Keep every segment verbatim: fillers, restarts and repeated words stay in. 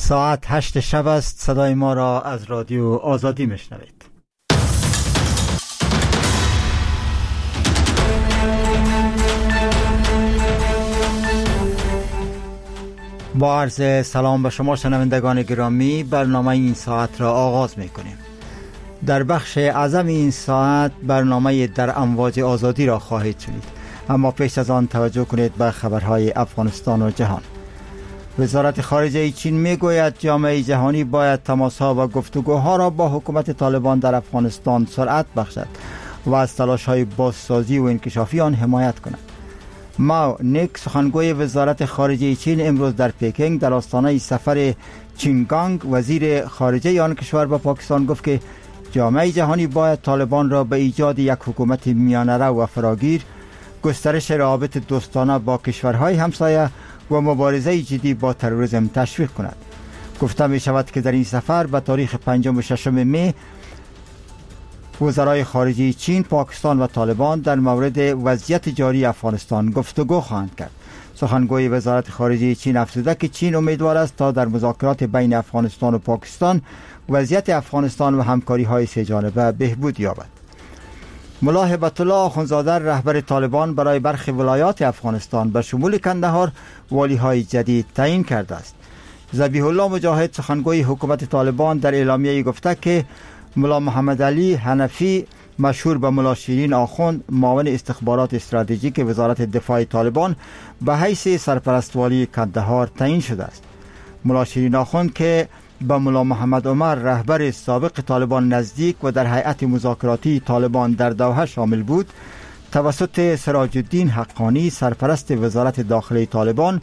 ساعت هشت شب است. صدای ما را از رادیو آزادی میشنوید. با عرض سلام به شما شنوندگان گرامی، برنامه این ساعت را آغاز میکنیم. در بخش اعظم این ساعت برنامه در امواج آزادی را خواهید شنید، اما پیش از آن توجه کنید به خبرهای افغانستان و جهان. وزارت خارجه چین میگوید جامعه جهانی باید تماسها و گفتگوها را با حکومت طالبان در افغانستان سرعت بخشد و از تلاش‌های بازسازی و انکشافی آن حمایت کند. ماو نیک، سخنگوی وزارت خارجه چین، امروز در پکینگ در آستانه سفر چینگانگ وزیر خارجه آن کشور به پاکستان گفت که جامعه جهانی باید طالبان را به ایجاد یک حکومت میانه رو و فراگیر، گسترش روابط دوستانه با کشورهای همسایه و مبارزه جدی با تروریسم تشویق کند. گفته می شود که در این سفر به تاریخ پنجم و ششم می وزرای خارجه چین، پاکستان و طالبان در مورد وضعیت جاری افغانستان گفتگو خواهند کرد. سخنگوی وزارت خارجه چین افزوده که چین امیدوار است تا در مذاکرات بین افغانستان و پاکستان وضعیت افغانستان و همکاری های سه جانبه بهبود یابد. ملا هیبت الله آخوندزاده، رهبر طالبان، برای برخی ولایات افغانستان به شمول کندهار والی های جدید تعیین کرده است. ذبیح الله مجاهد، سخنگوی حکومت طالبان، در اعلامیه گفته که ملا محمد علی حنفی، مشهور به ملا شیرین آخوند، معاون استخبارات استراتژیک وزارت دفاع طالبان، به حیث سرپرست والی کندهار تعیین شده است. ملا شیرین آخوند که به ملا محمد عمر، رهبر سابق طالبان، نزدیک و در هیئت مذاکراتی طالبان در دوحه شامل بود، توسط سراج الدین حقانی، سرپرست وزارت داخلی طالبان،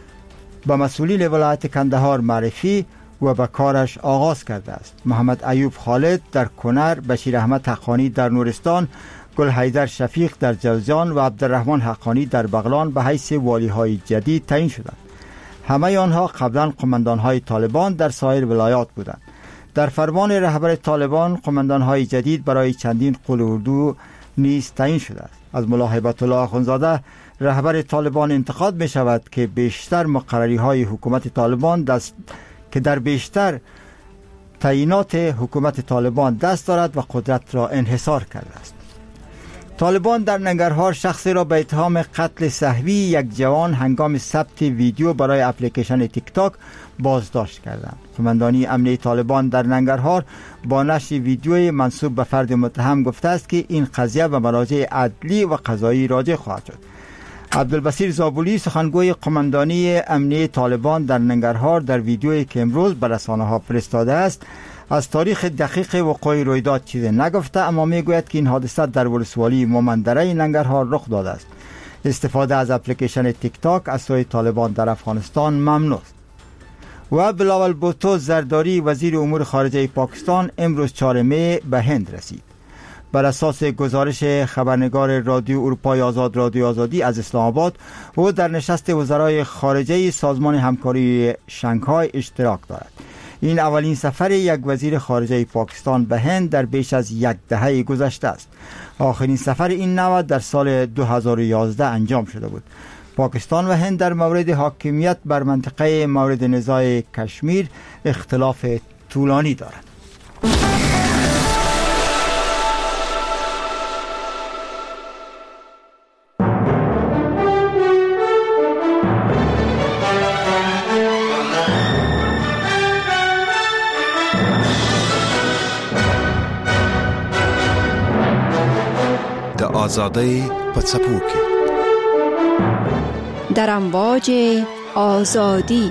به مسئولین ولایت کندهار معرفی و به کارش آغاز کرده است. محمد ایوب خالد در کنر، بشیر احمد حقانی در نورستان، گل حیدر شفیق در جوزجان و عبدالرحمن حقانی در بغلان به حیث والی های جدید تعیین شدند. همه آنها قبلا قماندان‌های طالبان در سایر ولایات بودند. در فرمان رهبر طالبان قماندان‌های جدید برای چندین قول اردو نیز تعیین شده است. از ملا هیبت الله آخوندزاده، رهبر طالبان، انتقاد می شود که بیشتر مقرری‌های حکومت طالبان دست که در بیشتر تعیینات حکومت طالبان دست دارد و قدرت را انحصار کرده است. طالبان در ننگرهار شخصی را به اتهام قتل سهوی یک جوان هنگام ثبت ویدیو برای اپلیکیشن تیک تاک بازداشت کردند. قماندانی امنیه طالبان در ننگرهار با نشر ویدیوی منسوب به فرد متهم گفته است که این قضیه به مراجع عدلی و قضایی راجع خواهد شد. عبدالبصیر زابولی، سخنگوی قماندانی امنیه طالبان در ننگرهار، در ویدیویی که امروز به رسانه‌ها فرستاده است از تاریخ دقیق وقوع رویداد چیزی نگفته، اما میگوید که این حادثه در ولسوالی مومندره ننگرهار رخ داده است. استفاده از اپلیکیشن تیک تاک از سوی طالبان در افغانستان ممنوع است. و بلاول بوتو زرداری، وزیر امور خارجه پاکستان، امروز چهارم می به هند رسید. بر اساس گزارش خبرنگار رادیو اروپای آزاد رادیو آزادی از اسلام آباد، او در نشست وزرای خارجه سازمان همکاری شانگهای اشتراک دارد. این اولین سفر یک وزیر خارجه پاکستان به هند در بیش از یک دهه گذشته است. آخرین سفر این نوع در سال دو هزار و یازده انجام شده بود. پاکستان و هند در مورد حاکمیت بر منطقه مورد نزاع کشمیر اختلاف طولانی دارند. آزادی پڅپو کې در امواج آزادی.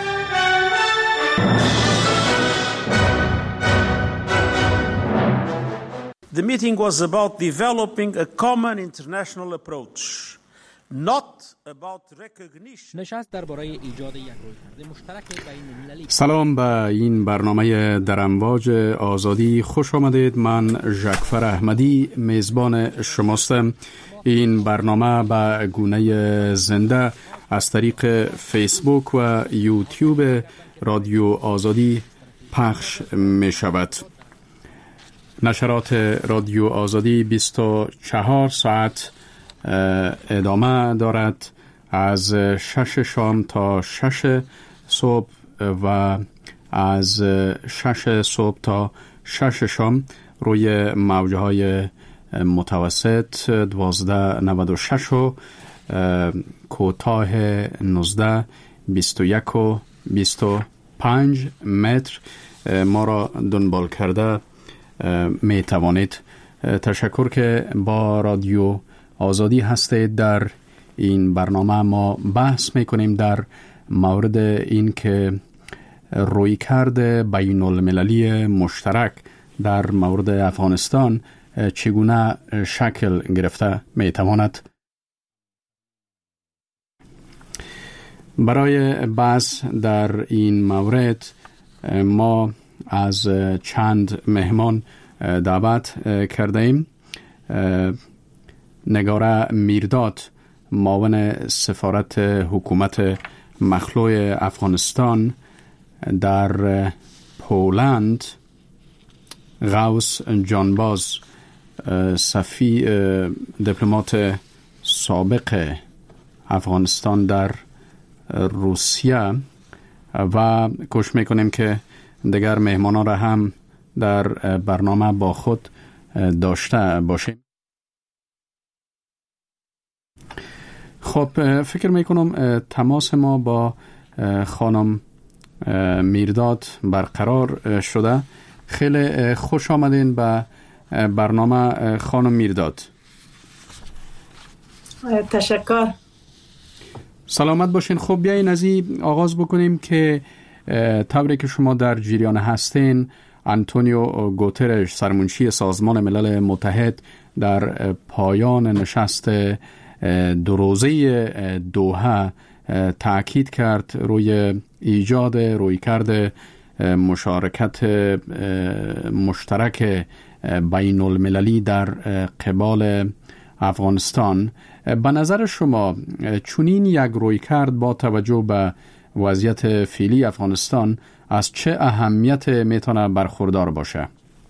The meeting was about developing a common international approach, not about recognition. نشست درباره ایجاد یک رویکرد مشترک بین المللی. سلام به این برنامه در امواج آزادی خوش آمدید. من ژکفر احمدی میزبان شماستم. این برنامه به گونه زنده از طریق فیسبوک و یوتیوب رادیو آزادی پخش می شود. نشرات رادیو آزادی بیست و چهار ساعت ادامه دارد، از شش شام تا شش صبح و از شش صبح تا شش شام روی موجه های متوسط دوازده نود و شش و کوتاه نوزده بیست و یک و بیست و پنج متر ما را دنبال کرده می توانید. تشکر که با رادیو آزادی هستید. در این برنامه ما بحث می کنیم در مورد این که رویکرد بین المللی مشترک در مورد افغانستان چگونه شکل گرفته می تواند. برای بحث در این مورد ما از چند مهمان دعوت کرده ایم. نگاره میرداد، معاون سفارت حکومت مخلوع افغانستان در پولند، غوث جانباز، صفی دیپلمات سابق افغانستان در روسیه، و کوشش میکنیم که دیگر مهمانان را هم در برنامه با خود داشته باشیم. خب فکر میکنم تماس ما با خانم میرداد برقرار شده. خیلی خوش آمدین به برنامه خانم میرداد. تشکر. سلامت باشین. خب بیاین از این آغاز بکنیم که طوری که شما در جریان هستین، آنتونیو گوترش، سرمنشی سازمان ملل متحد، در پایان نشست دو روزه دوحه تأکید کرد روی ایجاد رویکرد مشارکت مشترک بین المللی در قبال افغانستان. به نظر شما چنین یک رویکرد با توجه به وضعیت فعلی افغانستان از چه اهمیت میتونه برخوردار باشه؟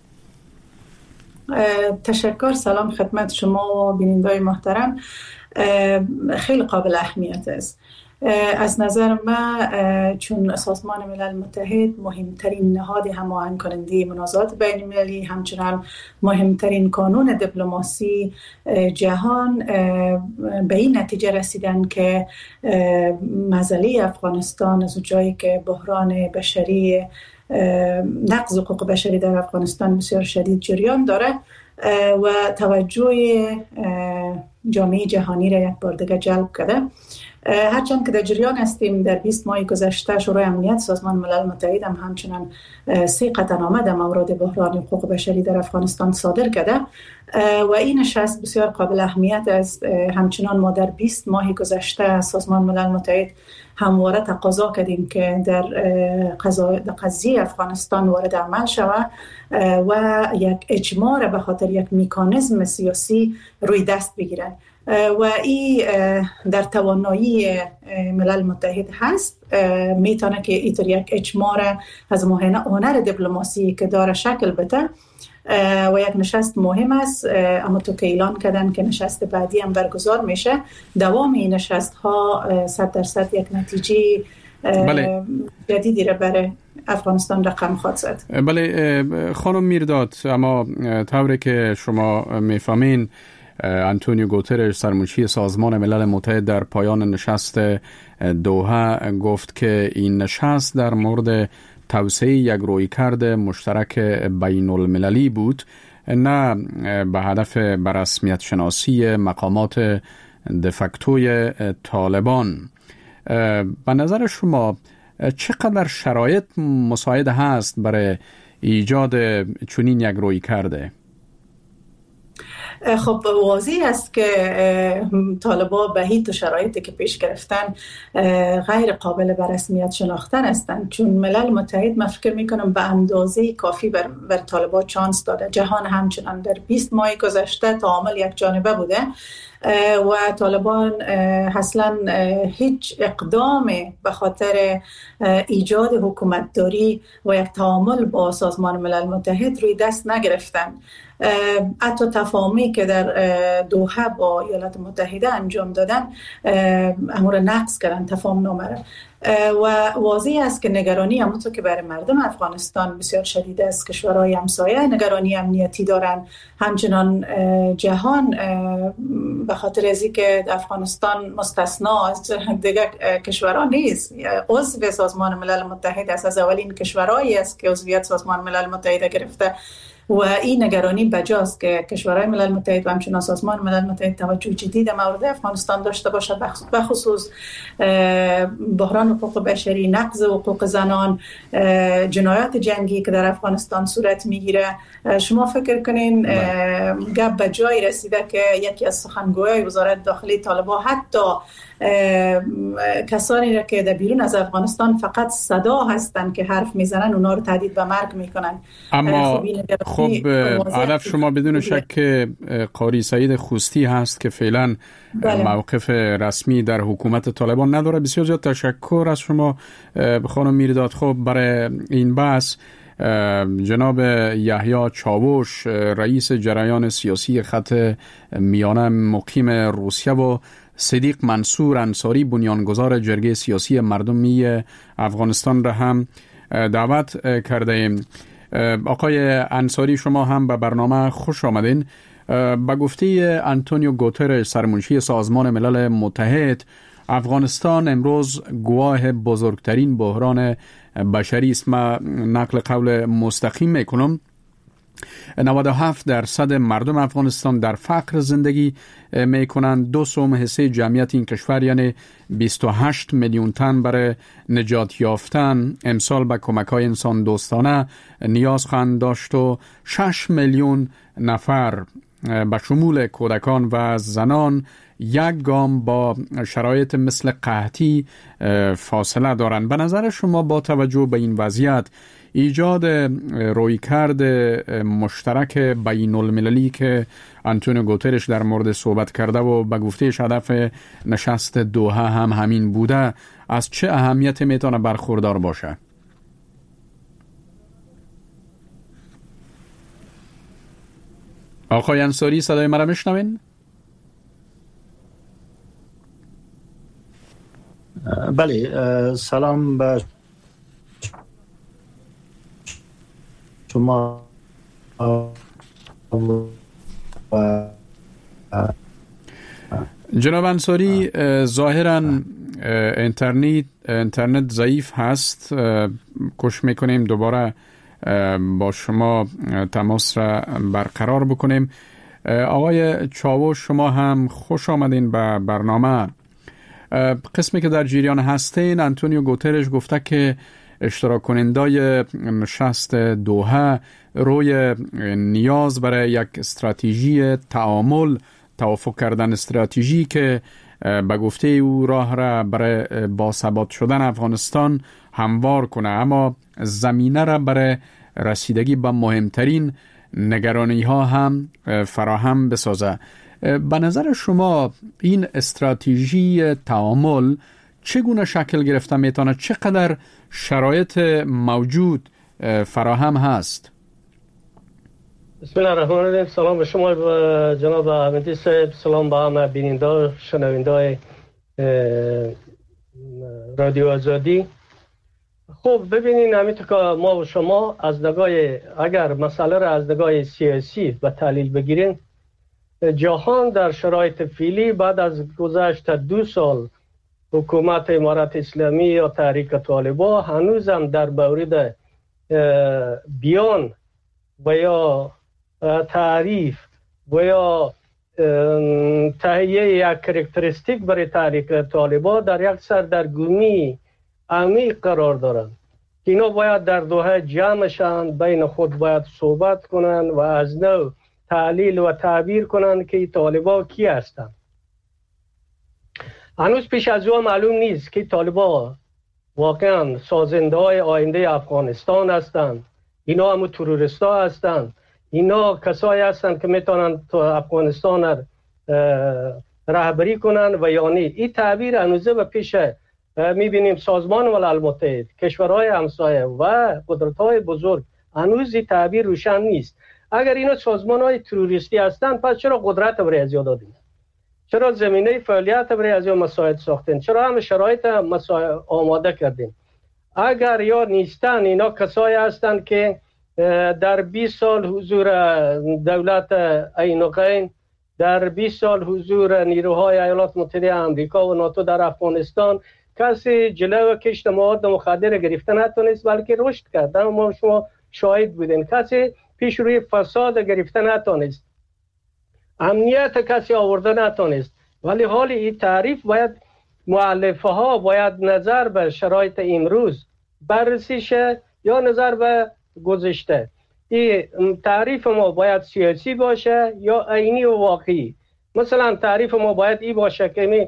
تشکر. سلام خدمت شما و بینندگان محترم. خیلی قابل اهمیت است. از نظر من چون سازمان ملل متحد مهمترین نهاد هماهنگ کننده منازعات بین المللی، همچنان مهمترین قانون دیپلماسی جهان، به این نتیجه رسیدن که مسئله افغانستان از جایی که بحران بشری، نقض حقوق بشری در افغانستان بسیار شدید جریان داره و توجه جامعه جهانی را یک بار دیگه جلب کرده. هرچند که در جریان هستیم، در بیست ماه گذشته شورای امنیت سازمان ملل متحد هم همچنان سه قطعنامه در مورد بحران حقوق بشری در افغانستان صادر کرده و این نشست بسیار قابل اهمیت است. همچنان ما در بیست ماه گذشته سازمان ملل متحد همواره تقاضا کردیم که در قضیه افغانستان وارد عمل شود و یک اجماع به خاطر یک مکانیزم سیاسی روی دست بگیره و این در توانایی ملل متحد هست. میتونه که اینطور یک اجماع از هنر دیپلماسی که داره شکل بده و یک نشست مهم است. اما تو که اعلان کردن که نشست بعدی هم برگزار میشه، دوام این نشست ها صد درصد یک نتیجه بله. جدیدی را برای افغانستان رقم خواهد زد. بله خانم میرداد، اما طوری که شما میفهمین آنتونیو گوترش، سرمنشی سازمان ملل متحد، در پایان نشست دوحه گفت که این نشست در مورد توسعه یک رویکرد مشترک بین المللی بود، نه به هدف بررسمیت شناسی مقامات دفکتوی طالبان. به نظر شما چقدر شرایط مساعد هست برای ایجاد چنین یک رویکرد؟ خب واضح است که طالبان به هیچ شرایطی که پیش گرفتن غیر قابل به رسمیت شناختن هستند، چون ملل متحد من فکر میکنم به اندازه کافی بر, بر طالبان چانس داده. جهان همچنان در بیست ماه گذشته تعامل یک جانبه بوده و طالبان اصلا هیچ اقدام به خاطر ایجاد حکومتداری و یک تعامل با سازمان ملل متحد روی دست نگرفتن. حتی تفاهمی که در دوحه با ایالات متحده انجام دادن امور نقض کردن، تفاهم نامه را. و واضح است که نگرانی همونطور که برای مردم افغانستان بسیار شدید است. کشورهای همسایه نگرانی امنیتی دارن، همچنان جهان به خاطر از اینکه افغانستان مستثنا از دیگر کشورها نیست، عضو سازمان ملل متحد است، از اولین کشورهایی است که عضویت سازمان ملل متحد گرفته و این نگرانی بجاست که کشورهای ملل متحد و همچنان سازمان ملل متحد توجه جدی در مورد افغانستان داشته باشه، بخصوص بحران حقوق بشری، نقض حقوق زنان، جنایات جنگی که در افغانستان صورت میگیره. شما فکر کنین گپ به جای رسیده که یکی از سخنگویان وزارت داخلی طالبان حتی کسانی را که در بیرون از افغانستان فقط صدا هستند که حرف میزنن اونا رو تهدید به مرگ میکنن. اما خب هدف شما بدون شک قاری سعید خوستی هست که فعلا موقف رسمی در حکومت طالبان نداره. بسیار زیاد تشکر از شما خانم میرداد. خب برای این بحث جناب یحیی چاوش رئیس جریان سیاسی خط میانه مقیم روسیه و صدیق منصور انصاری بنیانگذار جرگه سیاسی مردمی افغانستان را هم دعوت کرده ایم. آقای انصاری شما هم به برنامه خوش آمدین. به گفته آنتونیو گوترش سرمنشی سازمان ملل متحد، افغانستان امروز گواه بزرگترین بحران بشری است. ما نقل قول مستقیم میکنم. نود و هفت درصد مردم افغانستان در فقر زندگی می کنند. دو سوم حصه جمعیت این کشور یعنی بیست و هشت میلیون تن برای نجات یافتن امسال به کمک‌های انسان دوستانه نیاز خواهند داشت و شش میلیون نفر به شمول کودکان و زنان یک گام با شرایط مثل قحطی فاصله دارند. به نظر شما با توجه به این وضعیت ایجاد رویکرد مشترک بین المللی که آنتونیو گوترش در مورد صحبت کرده و به گفتهش هدف نشست دوحه هم همین بوده، از چه اهمیت میتونه برخوردار باشه؟ آقای انصاری صدای مرا میشنوین؟ بله، سلام به شما. جناب انصاری، ظاهراً اینترنت اینترنت ضعیف هست. کوشش میکنیم دوباره با شما تماس را برقرار بکنیم. آقای چاوش شما هم خوش آمدین به برنامه. قسمی که در جریان هستین، آنتونیو گوترش گفته که اشتراک کنندای نشست دوحه روی نیاز برای یک استراتژی تعامل توافق کردن استراتژی که به گفته او راه را برای باثبات شدن افغانستان هموار کنه، اما زمینه را برای رسیدگی به مهمترین نگرانی ها هم فراهم بسازه. به نظر شما این استراتژی تعامل چگونه شکل گرفته میتونه؟ چقدر شرایط موجود فراهم هست؟ بسم الله الرحمن الرحیم. سلام به شما جناب احمدی صاحب، سلام به همه بیننده شنونده رادیو آزادی. خب ببینین، همینطور که ما و شما از نگاه، اگر مسئله را از نگاه سیاسی و تحلیل بگیریم، جهان در شرایط فعلی بعد از گذشت دو سال حکومت امارت اسلامی یا تحریک طالبان هنوزم در مورد بیان و یا تعریف و یا تهیه یک کاراکتریستیک برای تحریک طالبان در یک سردرگمی عمیق قرار دارند. اینا باید در دوحه جمع شوند، بین خود باید صحبت کنند و از نو تحلیل و تعبیر کنند که طالبان کی هستند. هنوز پیش از او معلوم نیست که طالبان واقعا سازنده های آینده افغانستان هستند، اینا هم تروریست ها هستند، اینا کسایی هستند که میتونند افغانستان را رهبری کنند و یا نه. این تعبیر هنوزه به پیش میبینیم سازمان ملل متحد، کشورهای همسایه و قدرت‌های بزرگ هنوز این تعبیر روشن نیست. اگر اینا سازمان‌های تروریستی هستند، پس چرا قدرت برای ازیا دادیم؟ چرا زمینه فعالیت برای از این مساعد ساختین؟ چرا هم شرایط آماده کردین؟ اگر یا نیستن، اینا کسایی هستند که در بیست سال حضور دولت عینقین، در بیست سال حضور نیروهای ایالات متحده آمریکا و ناتو در افغانستان کسی جلو کشت مواد مخدر گرفته نتونست، بلکه رشد کرد. ما شما شاهد بودین. کسی پیش روی فساد گرفته نتونست، امنیت کسی آورده نتونست. ولی حال این تعریف باید مؤلفه ها باید نظر به شرایط امروز بررسی شه یا نظر به گذشته. این تعریف ما باید سیاسی باشه یا عینی و واقعی. مثلا تعریف ما باید این باشه که می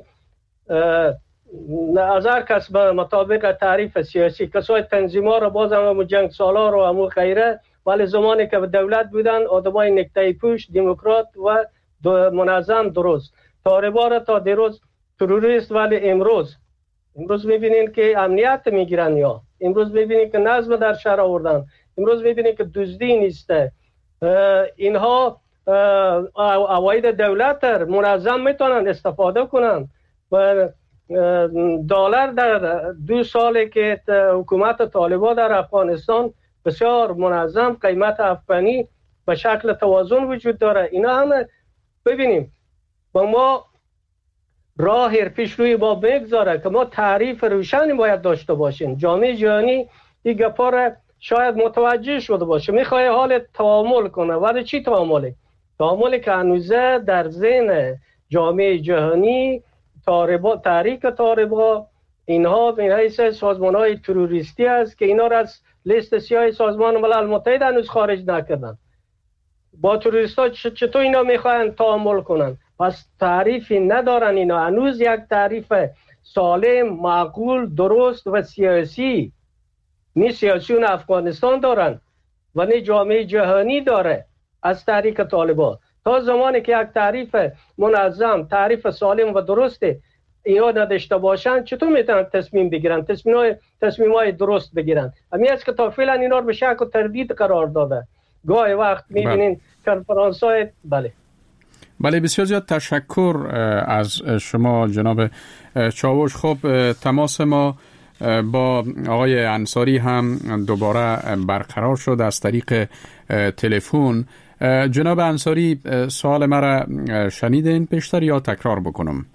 نظر کس به مطابق تعریف سیاسی کسای تنظیم‌ها رو باز هم جنگ سالار و همون غیره، ولی زمانی که به دولت بودن آدمای نکته پوش، دموکرات و منظم درست. طالبان را تا دیروز تروریست، ولی امروز امروز میبینین که امنیت میگیرن، یا امروز میبینین که نظم در شهر آوردن، امروز میبینین که دزدی نیسته. اینها عواید دولت منظم میتونن استفاده کنن و دلار در دو سالی که حکومت طالبان در افغانستان بسیار منظم قیمت افغانی به شکل توازن وجود داره. اینا همه ببینیم با ما راه پیش روی ما بگذاره که ما تعریف روشنی باید داشته باشیم. جامعه جهانی این گپا را شاید متوجه شده باشه، میخواد حال تعامل کنه. ولی چی تعامله؟ تعاملی که هنوزه در ذهن جامعه جهانی طالبان، تحریک طالبان، اینها به حیث سازمان‌های تروریستی است که اینا را از لیست سیاه سازمان ملل متحد هنوز خارج نکردن. با تروریست‌ها چطور اینا میخواین تعامل کنن؟ پس تعریفی ندارن اینا. هنوز یک تعریف سالم، معقول، درست و سیاسی نی سیاسیون افغانستان دارن و نی جامعه جهانی داره از تحریک طالبان. تا زمانی که یک تعریف منظم، تعریف سالم و درسته اینا نداشته باشن، چطور میتونن تصمیم بگیرن؟ تصمیم‌های تصمیم‌های درست بگیرن. همین است که تا فعلا اینا رو به شک و تردید قرار داده. گاهی وقت می‌بینین کنفرانس‌های بله بله بسیار زیاد تشکر از شما جناب چاوش. خب تماس ما با آقای انصاری هم دوباره برقرار شد از طریق تلفن. جناب انصاری سوال مرا شنیدین پیشتر یا تکرار بکنم؟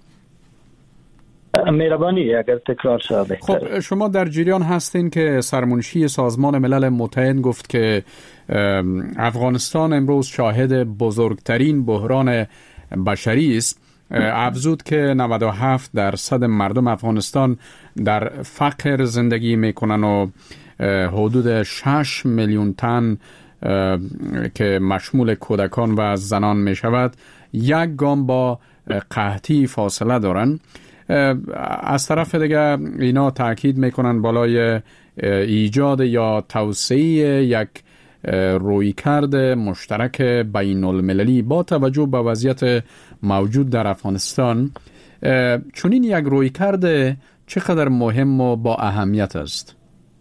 مهربانی اگر تکرار شد بهتره. خب شما در جریان هستین که سرمنشی سازمان ملل متحد گفت که افغانستان امروز شاهد بزرگترین بحران بشری است. افزود که نود و هفت درصد مردم افغانستان در فقر زندگی میکنن و حدود شش میلیون تن که مشمول کودکان و زنان می شود یک گام با قحطی فاصله دارن. از طرف دیگه اینا تاکید میکنن بالای ایجاد یا توسعه یک رویکرد مشترک بین المللی با توجه به وضعیت موجود در افغانستان. چنین یک رویکرد چقدر مهم و با اهمیت است؟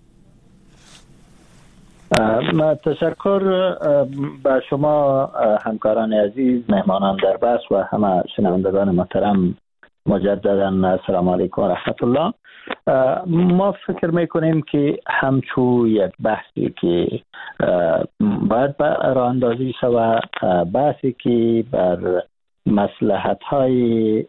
تشکر به شما همکاران عزیز، مهمانان در بحث و همه شنوندگان محترم. مجددا السلام علیکم و رحمت الله. ما فکر میکنیم که همچون یک بحثی که باید راه اندازی شود، بحثی که بر مصلحت های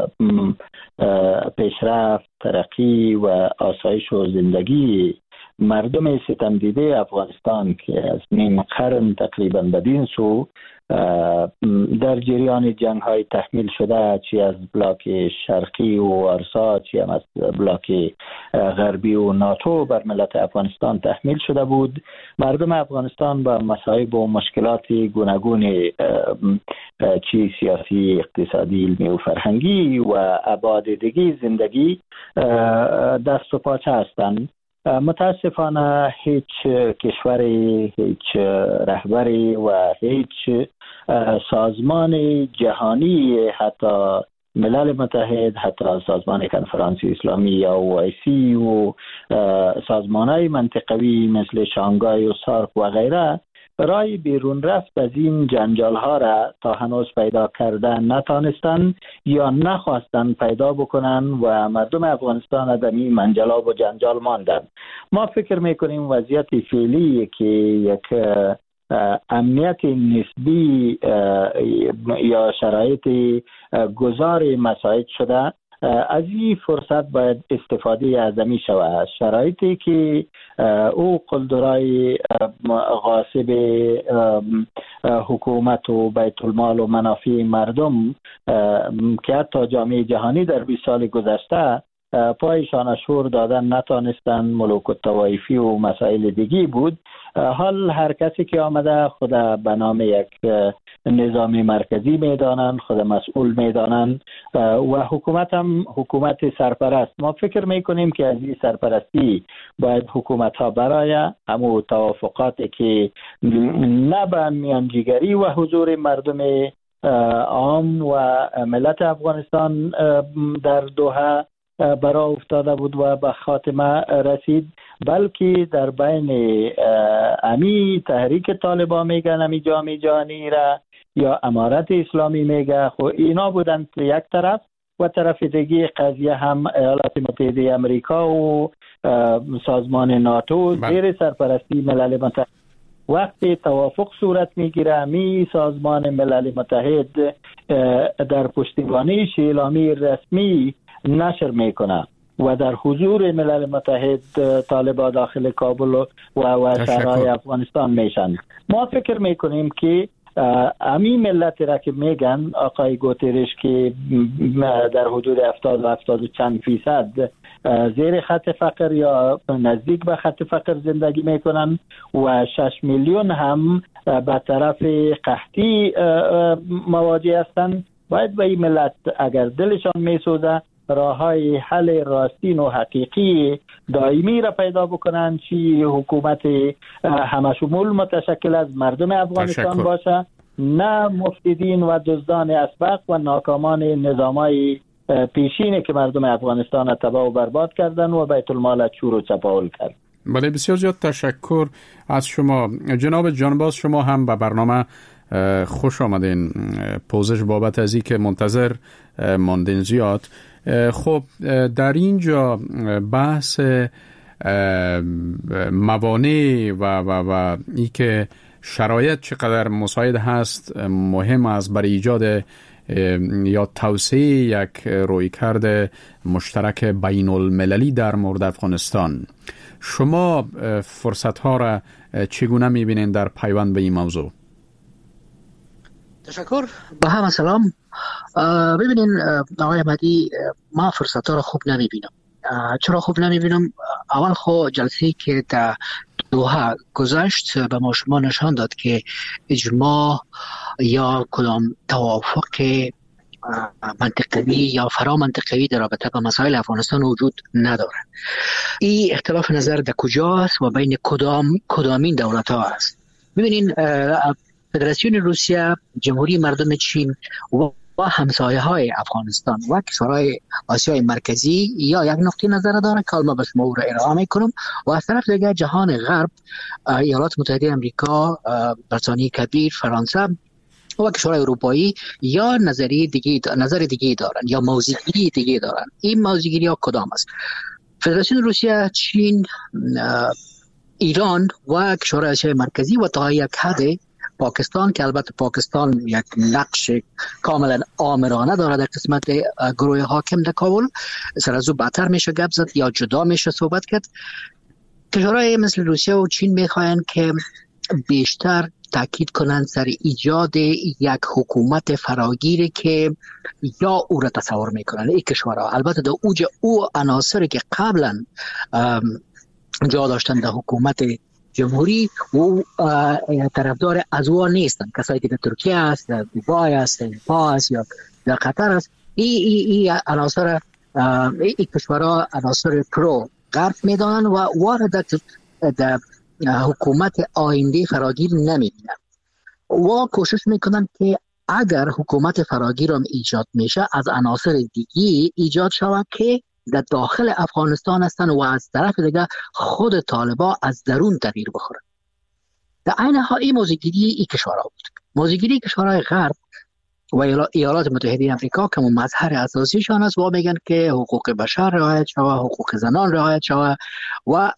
پیشرفت، ترقی و آسایش و زندگی مردم ستم دیده افغانستان که از نیم قرن تقریبا بدین سو در جریان جنگ های تحمیل شده، چی از بلاک شرقی و وارسا، چی هم از بلاک غربی و ناتو بر ملت افغانستان تحمیل شده بود. مردم افغانستان با مصائب و مشکلات گوناگون چی سیاسی، اقتصادی، علمی و فرهنگی و ابعاد دیگه زندگی دست و پاچه هستند. متاسفانه هیچ کشوری، هیچ رهبری و هیچ سازمان جهانی، حتی ملل متحد، حتی سازمان کنفرانس اسلامی یا اوایسی و سازمان‌های منطقوی مثل شانگهای و سارک و غیره رای بیرون رفت از این جنجال ها را تا هنوز پیدا کردن نتانستن یا نخواستن پیدا بکنن و مردم افغانستان در این منجلاب و جنجال ماندن. ما فکر میکنیم وضعیت فعلی که یک امنیت نسبی یا شرایط گذار مساعد شده، از این فرصت باید استفاده اعظمی شود. شرایطی که او قلدرای غاصب حکومت و بیت المال و منافع مردم که حتی جامعه جهانی در بیست سال گذشته پایشان شور دادن نتانستن، ملوک الطوایفی و مسائل دیگی بود، حال هر کسی که آمده خود به نام یک نظام مرکزی میدانن، خود مسئول میدانن و حکومت هم حکومت سرپرست. ما فکر میکنیم که از این سرپرستی باید حکومت ها برای همو توافقاتی که نه به میانجیگری و حضور مردم عام و ملت افغانستان در دوحه برا افتاده بود و به خاتمه رسید، بلکه در بین امی تحریک طالبان میگن، امی جامعه جهانی را یا امارت اسلامی میگه، خو اینا بودن یک طرف و طرف دیگه قضیه هم ایالات متحده امریکا و سازمان ناتو زیر سرپرستی ملل متحد. وقتی توافق صورت میگیره، می سازمان ملل متحد در پشتیبانی شیلامی رسمی نشر میکنه و در حضور ملل متحد طالبان داخل کابل و و شهرهای افغانستان میشن. ما فکر میکنیم که امی ملت را که میگن آقای گوترش که در حدود هفتاد و هفتاد و چند فیصد زیر خط فقر یا نزدیک به خط فقر زندگی میکنن و شش میلیون هم به طرف قحطی مواجه هستند، باید به این ملت اگر دلشان میسوزه راه های حل راستین و حقیقی دائمی را پیدا بکنن، چی حکومت همشمول متشکل از مردم افغانستان تشکر. باشه، نه مفسدین و دزدان اسبق و ناکامان نظامای پیشینه که مردم افغانستان را تباه و برباد کردن و بیت المال چور و چپاول کرد. بله، بسیار زیاد تشکر از شما جناب جانباز. شما هم به برنامه خوش آمدین. پوزش بابت از این که منتظر ماندین زیاد. خب در اینجا بحث موانع و و و ای که شرایط چقدر مساعد هست مهم است برای ایجاد یا توسعه یک رویکرد مشترک بین المللی در مورد افغانستان. شما فرصت ها را چگونه میبینید در پیوند به این موضوع؟ تشکر. با همه سلام. ببینین آقای احمدی، ما فرصت ها را خوب نمیبینم. چرا خوب نمیبینم؟ اول خو جلسه که در دوحه گذشت به ما شما نشان داد که اجماع یا کدام توافق منطقوی یا فرا منطقوی در رابطه با مسائل افغانستان وجود نداره. این اختلاف نظر در کجاست و بین کدام کدامین دولت ها است. ببینین فدراسیون روسیه، جمهوری مردم چین و و همسایه های افغانستان و کشورهای آسیای مرکزی یا یک نقطه نظر داره که ما به شما او را ارائه میکنم و از طرف دیگه جهان غرب، ایالات متحده امریکا، برتانیه کبیر، فرانسه و کشورهای اروپایی یا نظریه دیگه نظر دیگه دارن یا موضوعی دیگه دارن. این موضوعی ها کدام است؟ فدراسیون روسیه، چین، ایران و کشورهای آسیای مرکزی و تا یک حد پاکستان که البته پاکستان یک نقش کاملا آمرانه داره در قسمت گروه حاکم در کابل، سر از او بدتر میشه گپ زد یا جدا میشه صحبت کرد. کشورهای مثل روسیه و چین میخواین که بیشتر تاکید کنند سر ایجاد یک حکومت فراگیری که یا او را تصور میکنن این کشورها، البته در اوج او عناصری که قبلا جا داشتن در حکومت جمهوری و طرفدار از او نیستن، کسایی که در ترکیه است، در دوبای است، در پا است یا در قطر است. این ای ای عناصر این کشورها عناصر پرو غرب میدانن و وارد در حکومت آینده فراگیر نمیبینن و کوشش میکنن که اگر حکومت فراگیر هم ایجاد میشه از عناصر دیگی ایجاد شود که در داخل افغانستان هستن و از طرف دیگه خود طالبان از درون تغییر بخورن. در عین حال این موضوعگیری این کشورها بود. موضوعگیری کشورهای غرب و ایالات متحده آمریکا که مظهر اساسیشان است و میگن که حقوق بشر رعایت شود، حقوق زنان رعایت شود و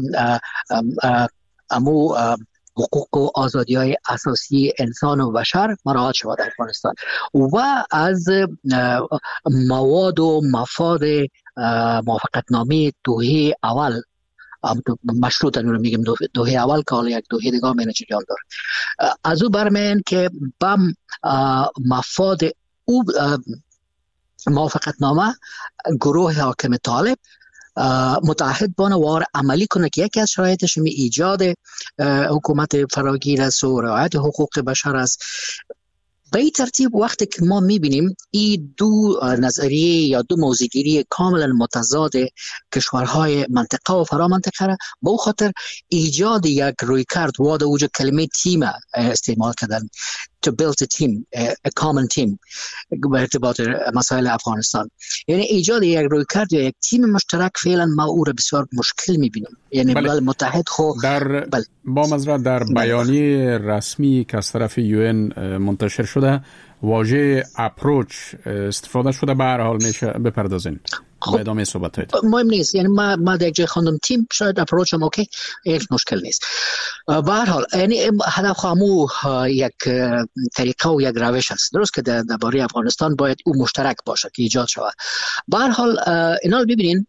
امو حقوق و آزادی های اساسی انسان و بشر مراعات شود در افغانستان و از مواد و مفاد موافقتنامه دوحه اول مشروط رو میگم دوحه اول که حالا یک دوحه دیگه مینه جریان داره، از او برمیان که بم مفاد او موافقتنامه گروه حاکم طالب متعهد بانه و عملی کنه که یکی از شرایطش می ایجاد حکومت فراگیر است و رعایت حقوق بشر است. به این ترتیب وقتی که ما میبینیم این دو نظریه یا دو موضوعگیری کاملا متضاد کشورهای منطقه و فرامنطقه را به خاطر ایجاد یک رویکرد و در وجود کلمه تیم استعمال کردن to build a team, a common team به ارتباط مسائل افغانستان، یعنی ایجاد یک رویکرد یا یک تیم مشترک فعلا ما او را بسیار مشکل میبینیم. یعنی بله. ملل متحد خو در بله. با مزرعه در بیانیه رسمی که از طرف یو ان منتشر شده واژه اپروچ استفاده شده. به هر حال میشه بپردازین خب ادامه صحبت هایت. مهم نیست، یعنی ما ما در جای خواندم تیم، شاید اپروچ هم اوکی، یک مشکل نیست. به هر حال یعنی هدف خامو یک طریقه و یک روش است، درست که در درباره افغانستان باید او مشترک باشه که ایجاد شود. به هر حال اینا رو ببینین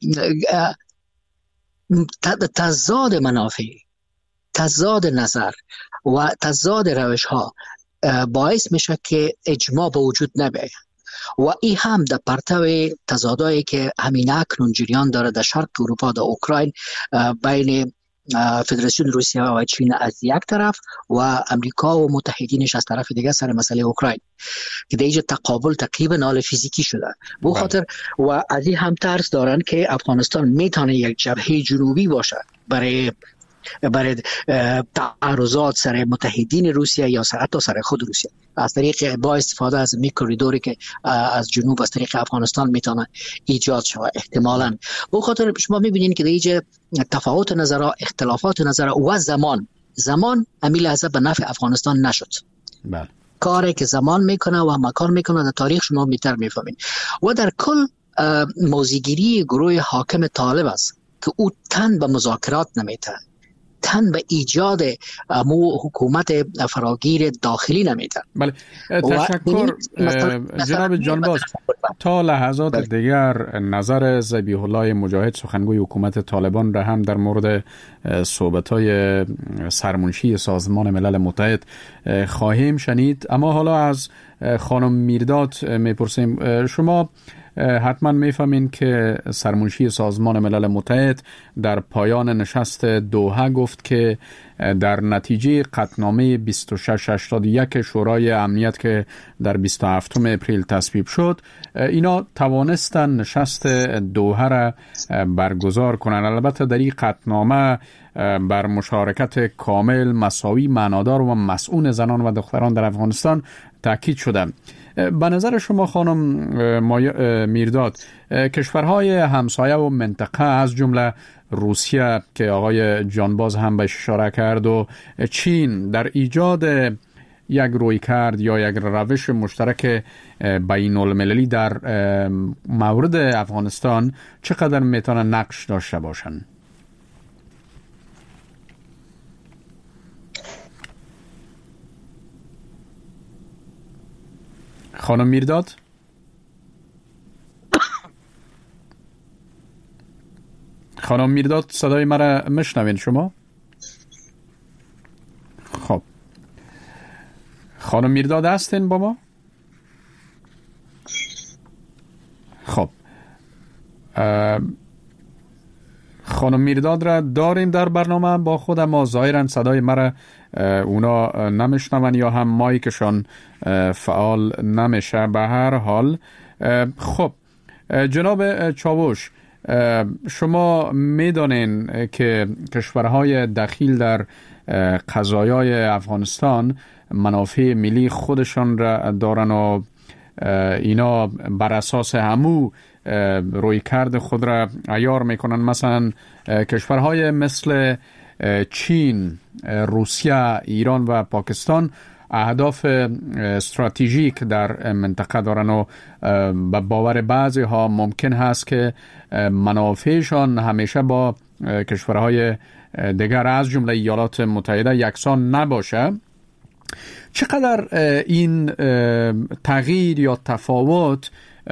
تضاد منافع، تضاد نظر و تضاد روش ها باعث میشه که اجماع به وجود نبیه و این هم در پرتو تضادایی که همین اکنون جریان داره در شرق اروپا، در اوکراین بین فدراسیون روسیه و چین از یک طرف و امریکا و متحدینش از طرف دیگه سر مسئله اوکراین که در اینجا تقابل تقریبا نال فیزیکی شده. به خاطر و از این هم ترس دارن که افغانستان میتونه یک جبهه جنوبی باشه برای برای تعرضات سر متحدین روسیه یا حتی سر خود روسیه از طریق با استفاده از می کوریدوری که از جنوب از طریق افغانستان میتونه ایجاد شود احتمالاً. به خاطر شما میبینید که در اینجا تفاوت نظر، اختلافات نظر و زمان زمان امی لحظه به نفع افغانستان نشد. بله. کاری که زمان میکنه و مکان میکنه در تاریخ شما بیشتر میفهمین و در کل موضوعگیری گروه حاکم طالب است که او تن به مذاکرات نمیده، تن به ایجاد مو حکومت فراگیر داخلی نمیده. بله تشکر جناب جانباز. تا لحظات دیگر نظر ذبیح الله مجاهد سخنگوی حکومت طالبان را هم در مورد صحبت‌های سرمنشی سازمان ملل متحد خواهیم شنید، اما حالا از خانم میرداد میپرسیم. شما حتما میفهمین که سرمنشی سازمان ملل متحد در پایان نشست دوحه گفت که در نتیجه قطعنامه بیست و شش هشتاد و یک شورای امنیت که در بیست و هفتم اپریل تصویب شد، اینا توانستن نشست دوحه را برگزار کنند. البته در این قطعنامه بر مشارکت کامل، مساوی، معنادار و مسئول زنان و دختران در افغانستان تاکید شده. به نظر شما خانم میرداد کشورهای همسایه و منطقه از جمله روسیه که آقای جانباز هم بهش اشاره کرد و چین در ایجاد یک رویکرد یا یک روش مشترک بین المللی در مورد افغانستان چقدر میتونن نقش داشته باشن؟ خانم میرداد؟ خانم میرداد صدای مرا مشنوین شما؟ خب خانم میرداد هستین با ما؟ خب خانم میرداد را داریم در برنامه با خود، ما ظاهرا صدای مرا اونا نمیشنون یا هم مایکشان فعال نمیشه. به هر حال خب جناب چاوش، شما میدانین که کشورهای دخیل در قضایای افغانستان منافع ملی خودشان را دارن و اینا بر اساس همو روی کرد خود را عیار میکنن. مثلا کشورهای مثل چین، روسیه، ایران و پاکستان اهداف استراتژیک در منطقه دارن و به باور بعضی ها ممکن هست که منافعشان همیشه با کشورهای دیگر از جمله ایالات متحده یکسان نباشه. چقدر این تغییر یا تفاوت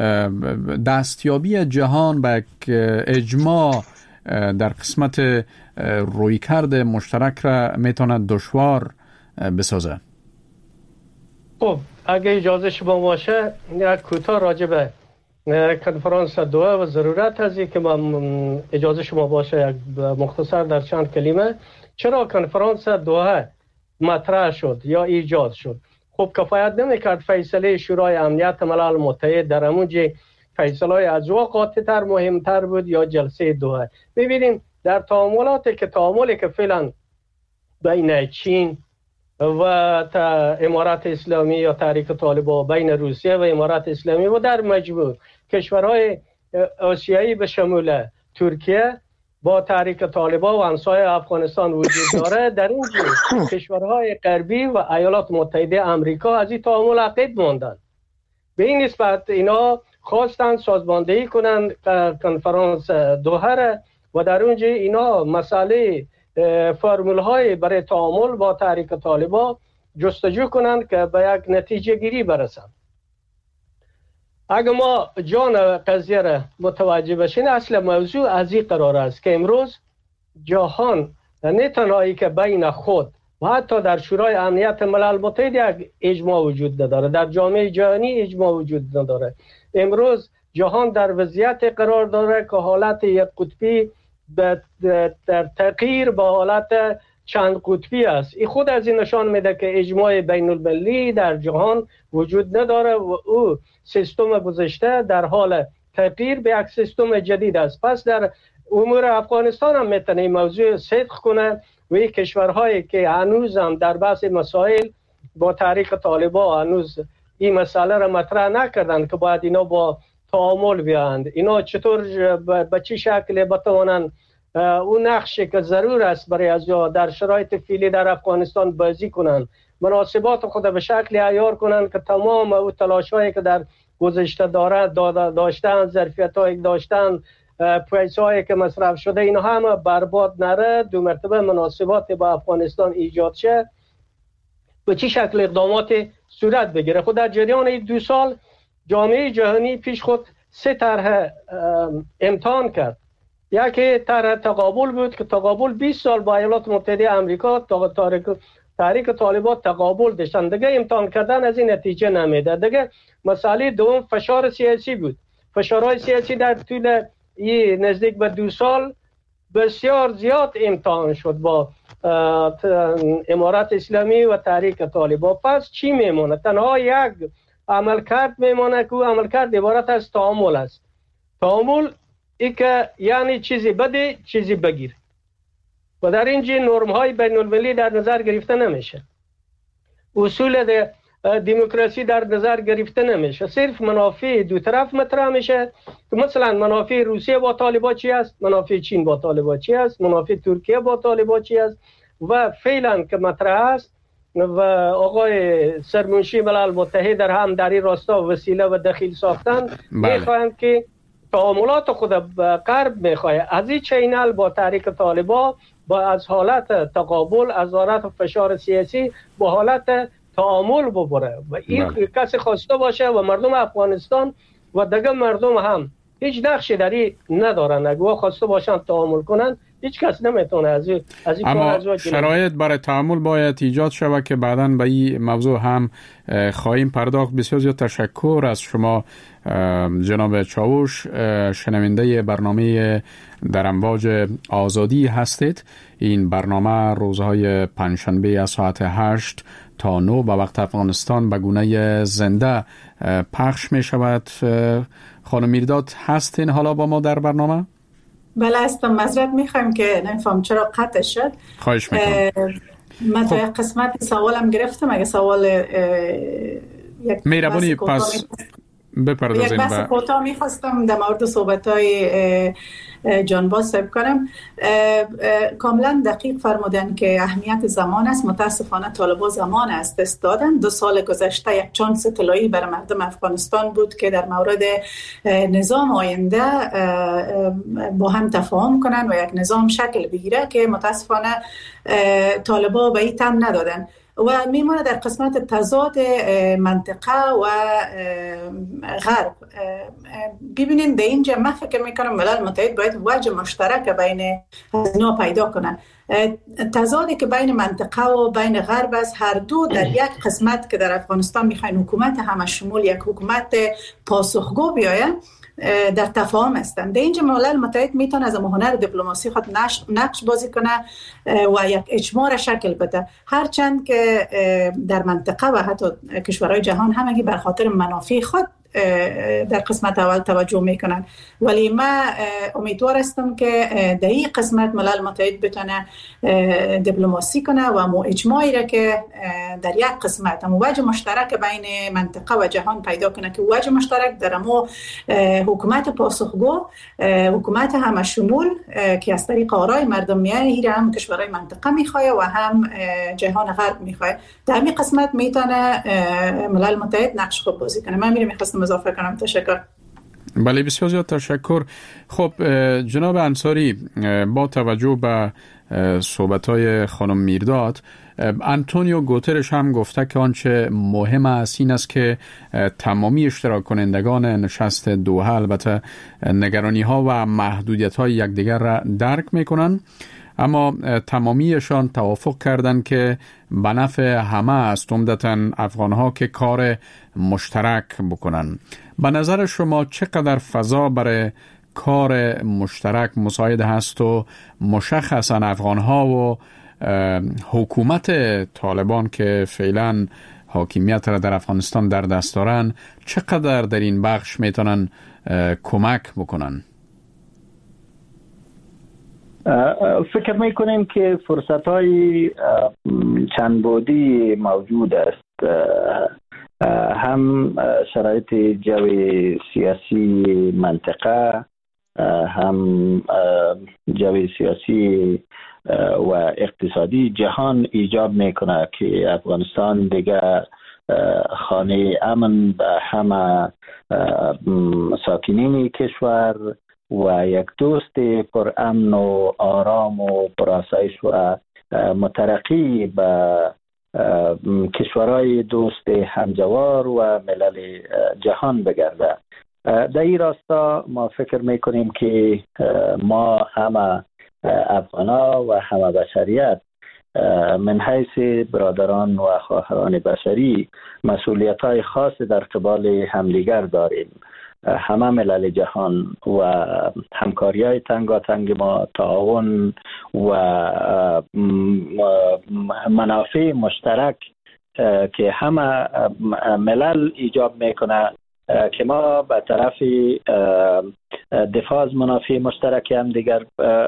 دستیابی جهان به اجماع در قسمت رویکرد مشترک را میتونه دشوار بسازه؟ خب اگه اجازه شما باشه یک کوتاه راجع به کنفرانس دوحه و ضرورت هستی که من اجازه شما باشه یک مختصر در چند کلمه چرا کنفرانس دوحه مطرح شد یا ایجاد شد. خب کفایت نمیکرد فیصله شورای امنیت ملل متحد در همونجا فیصله از او قاطع‌تر مهمتر بود یا جلسه دوحه. ببینیم در تعاملاتی که تعاملی که فعلا بین چین و امارات اسلامی یا تحریک طالبان بین روسیه و امارات اسلامی و در مجموع کشورهای آسیایی به شمول ترکیه با تحریک طالبان و همسایه افغانستان وجود داره، در این کشورهای غربی و ایالات متحده آمریکا از این تعامل عقب ماندن. به این نسبت اینا خواستن سازماندهی کنند کنفرانس دوحه و در اونجا اینا مسئله فرمول های برای تعامل با تحریک طالبان جستجو کنند که به یک نتیجه گیری برسند. اگر ما جان قضیه را متوجه بشین، اصل موضوع از این قرار است که امروز جهان نه تنهایی که بین خود و حتی در شورای امنیت ملل متحد یک اجماع وجود نداره، در جامعه جهانی اجماع وجود نداره. امروز جهان در وضعیت قرار داره که حالت یک قطبی در تغییر با حالت چند قطبی است. این خود از این نشان میده که اجماع بین المللی در جهان وجود نداره و او سیستم گذشته در حال تغییر به یک سیستم جدید است. پس در امور افغانستان هم میتونه این موضوع صدق کنه و این کشورهایی که هنوز هم در بحث مسائل با تحریک طالبان هنوز این مسئله را مطرح نکردن که باید اینا با تعامل بیاند، اینا چطور به چه شکل بتوانند اون نقشی که ضرور است برای از در شرایط فعلی در افغانستان بازی کنند، مناسبات خود به شکل عیار کنند که تمام او تلاش‌هایی که در گذشته داره داشتن، ظرفیت‌هایی داشتن، پیسه‌هایی که مصرف شده اینا همه برباد نره، دو مرتبه مناسبات با افغانستان ایجاد شه، به چه شکل اقدامات صورت بگیره. خود در جریان این دو سال جامعه جهانی پیش خود سه طرح امتحان کرد. یکی طرح تقابل بود که تقابل بیست سال با ایالات متحده آمریکا تحریک طالبان تقابل داشتن، دیگه امتحان کردن از این نتیجه نمیده. دیگه مسئله دوم فشار سیاسی بود. فشارهای سیاسی در طول این نزدیک به دو سال بسیار زیاد امتحان شد با امارات اسلامی و تحریک طالبان. پس چی میمونه؟ تنها یک عملکرد میمونه که عملکرد عبارت از تعامل است. تعامل ای که یعنی چیزی بده چیزی بگیر و در اینجا نرم های بین المللی در نظر گرفته نمیشه، اصول دموکراسی در نظر گرفته نمیشه، صرف منافع دو طرف مطرح میشه که مثلا منافع روسیه با طالبان چی است، منافع چین با طالبان چی است، منافع ترکیه با طالبان چی است و فعلا که مطرح است و آقای سرمنشی ملل متحد در هم در این راستا وسیله و دخیل ساختن. بله. میخواهند که تعاملات خود غرب میخواه از این چینل با تحریک طالبان با از حالت تقابل، از حالت فشار سیاسی با حالت تعامل ببره و این بله. کسی خواسته باشه و مردم افغانستان و دیگه مردم هم هیچ نقشی در این ندارن، اگه خواسته باشن تعامل کنن هیچ کس نمیتونه از این از این اما کار شرایط برای تعامل باید ایجاد شود که بعداً به این موضوع هم خواهیم پرداخت. بسیار زیاد تشکر از شما جناب چاوش، شنونده برنامه در امواج آزادی هستید. این برنامه روزهای پنجشنبه از ساعت هشت تا نه به وقت افغانستان به گونه زنده پخش می شود. خانم میرداد هستین حالا با ما در برنامه؟ بله هستم. معذرت میخوایم که نمیفهم چرا قطع شد. خواهش میکنم. من تا یک قسمت سوالم گرفتم، اگه سوال یک مهربانی پس بپردازیم. یک بحث کوتاه میخواستم در مورد صحبت‌های جانباز صاحب کنم. کاملا دقیق فرمودن که اهمیت زمان است. متاسفانه طالبان زمان از دست دادن. دو سال گذشته یک چانس طلایی برای مردم افغانستان بود که در مورد نظام آینده با هم تفاهم کنن و یک نظام شکل بگیره که متاسفانه طالبان به این تم ندادن و میمونه در قسمت تضاد منطقه و غرب. ببینید در اینجا من فکر میکنم ملل متحد باید وجه مشترک بین اینا پیدا کنن. تضادی که بین منطقه و بین غرب است، هر دو در یک قسمت که در افغانستان میخواین حکومت همه شمول، یک حکومت پاسخگو بیاید، در تفاهم هستند. در اینجا ملل متحد میتونه از هنر دیپلماسی خود نقش بازی کنه و یک اجماع را شکل بده، هرچند که در منطقه و حتی کشورهای جهان همگی بر خاطر منافع خود در قسمت اول توجه میکنن. ولی من امیدوار هستم که در این قسمت ملل متحد بتونه دیپلماسی کنه و مو اجماعی را که در یک قسمت هم وجه مشترک بین منطقه و جهان پیدا کنه که وجه مشترک در مو حکومت پاسخگو، حکومت همه شمول که از طریق آرای مردم میاد، این هم کشورهای منطقه میخواد و هم جهان غرب میخواد. در همین قسمت میتونه ملل متحد نقش خوب بازی کنه. من میرم میخواستم اضافه کنم. تشکر. بله بسیار زیاد تشکر. خب جناب انصاری، با توجه به صحبت‌های خانم میرداد، انتونیو گوترش هم گفته که آنچه مهم است این است که تمامی اشتراک کنندگان نشست دوحه البته نگرانی‌ها و محدودیت‌های یکدیگر را درک می‌کنند، اما تمامیشان توافق کردند که به نفع همه است، عمدتاً افغان‌ها، که کار مشترک بکنن. به نظر شما چقدر فضا برای کار مشترک مساعد هست و مشخصاً افغان‌ها و حکومت طالبان که فعلاً حاکمیت را در افغانستان در دست دارن چقدر در این بخش میتونن کمک بکنن؟ فکر میکنیم که فرصت های چند بعدی موجود است، هم شرایط جو سیاسی منطقه، هم جو سیاسی و اقتصادی جهان ایجاب میکنه که افغانستان دیگه خانه امن به همه ساکنین کشور و یک دوست پر امن و آرام و پرآسایش و مترقی به کشورهای دوست همجوار و ملل جهان بگرده. در این راستا ما فکر میکنیم که ما همه افغانا و همه بشریت من حیث برادران و خواهران بشری مسئولیت های خاص در قبال همدیگر داریم. همه ملل جهان و همکاری های تنگاتنگ ما، تعاون و منافع مشترک که همه ملل ایجاب میکنه که ما به طرف دفاع از منافع مشترک هم دیگر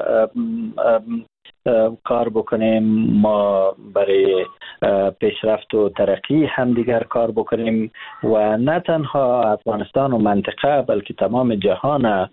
کار بکنیم، ما برای پیشرفت و ترقی همدیگر کار بکنیم و نه تنها افغانستان و منطقه بلکه تمام جهان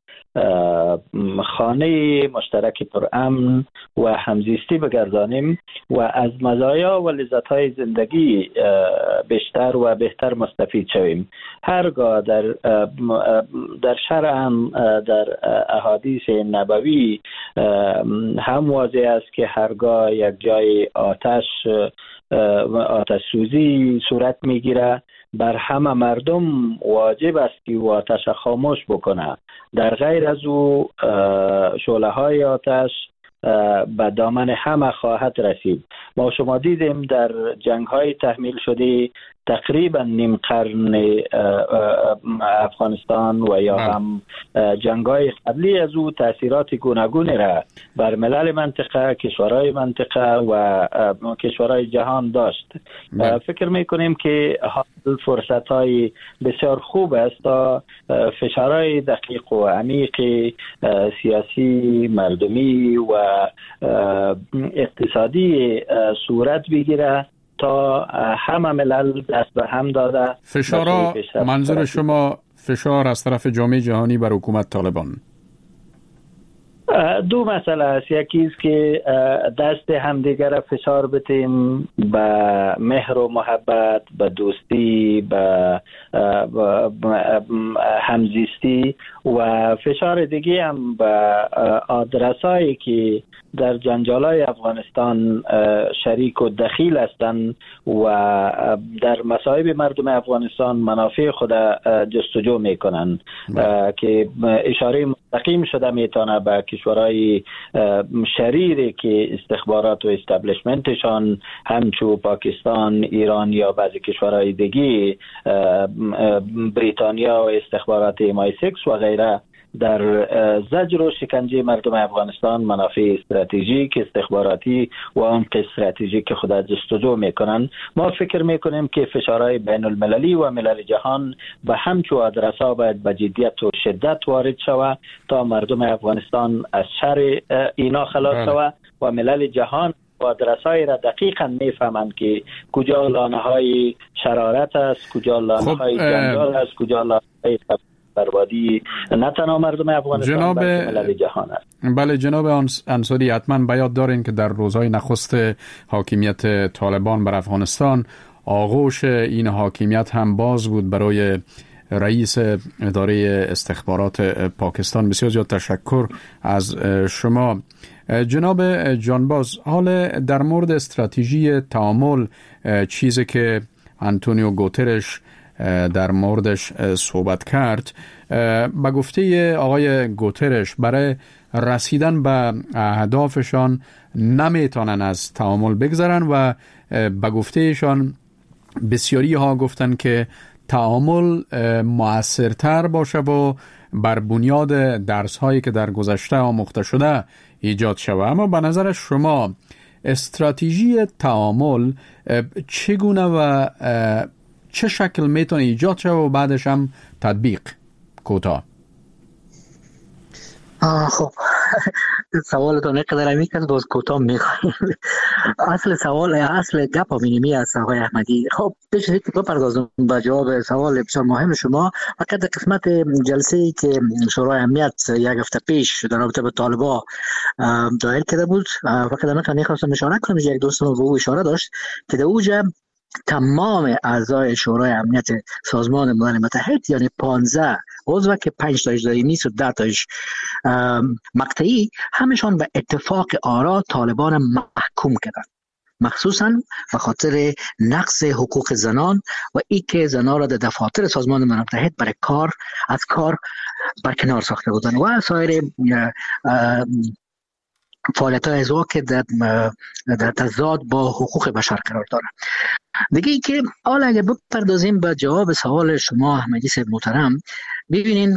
خانه مشترک پر امن و همزیستی بگردانیم و از مزایا و لذت‌های زندگی بیشتر و بهتر مستفید شویم. هرگاه در در شرع در احادیث نبوی هم واضح است که هرگاه یک جای آتش آتش سوزی صورت میگیره، بر همه مردم واجب است که آتش خاموش بکنه. در غیر از او شعله های آتش به دامن همه خواهد رسید. ما شما دیدیم در جنگ های تحمیل شده تقریبا نیم قرن افغانستان و یا هم جنگ های قبلی از او تاثیرات گوناگونی را بر ملل منطقه، کشورهای منطقه و کشورهای جهان داشت. فکر میکنیم که فرصت های بسیار خوب است تا فشارهای دقیق و عمیق سیاسی، مردمی و اقتصادی صورت بگیره تا همه ملل دست به هم داده. فشارها، منظور شما فشار از طرف جامعه جهانی بر حکومت طالبان؟ دو مسئله است. یکی است که دست همدیگر فشار بتیم به مهر و محبت، به دوستی، به همزیستی، و فشار دیگه هم به آدرسایی که در جنجالای افغانستان شریک و دخیل هستند و در مصائب مردم افغانستان منافع خود جستجو میکنن که اشاره مستقیم شده میتونه به کشورهای شریری که استخبارات و استبلیشمنتشان همچو پاکستان، ایران یا بعضی کشورهای دیگه، بریتانیا و استخبارات ام آی سیکس و غیره در زجر و شکنجه مردم افغانستان منافع استراتژیک، استخباراتی و عمق استراتژیک خود جستجو میکنن. ما فکر میکنیم که فشارهای بین المللی و ملل جهان به همچو آدرسا باید به جدیت و شدت وارد شود تا مردم افغانستان از شر اینا خلاص شود و ملل جهان و آدرسای را دقیقا میفهمند که کجا لانه های شرارت است، کجا لانه های جنجال است، کجا لانه های بربادی نه تنها مردم افغانستان جناب بلکه ملل جهان است. بله جناب انصاری، حتما به یاد دارین که در روزهای نخست حاکمیت طالبان بر افغانستان آغوش این حاکمیت هم باز بود برای رئیس اداره استخبارات پاکستان. بسیار زیاد تشکر از شما. جناب جانباز، حال در مورد استراتژی تعامل، چیزی که انتونیو گوترش در موردش صحبت کرد، به گفته آقای گوترش برای رسیدن به اهدافشان نمیتونن از تعامل بگذرن و به گفته ایشان بسیاری ها گفتن که تعامل مؤثرتر باشه و بر بنیاد درس هایی که در گذشته آموخته شده ایجاد شود. اما به نظر شما استراتژی تعامل چگونه و چه شکل میتونه ایجاد شود و بعدش هم تطبیق؟ کوتاه. خب سوالتون اینقدر عمیق است باز کوتاه میخوام. اصل سوال اصل گپ مینیمی است آقای احمدی. خب بشه که بپردازم به جواب سوال بسیار مهم شما. فقط قسمت جلسه ای که شورای امنیت یک هفته پیش در رابطه با طالبان دایر کرده بود، فقط من میخواستم اشاره کنم، یک دوستم به او اشاره داشت که در اوجه تمام اعضای شورای امنیت سازمان ملل متحد، یعنی پانزده عضو که پنج تاش دائمی و ده تاش مقطعی، همشان به اتفاق آرا طالبان محکوم کردند، مخصوصا به خاطر نقض حقوق زنان و ای که زنان را در دفاتر سازمان ملل متحد برای کار از کار برکنار ساخته بودند و سایر فعالیت های ازوا که در, در تضاد با حقوق بشر قرار داره. دیگه ای که حالا اگر بپردازیم به جواب سوال شما احمدی صاحب محترم، ببینین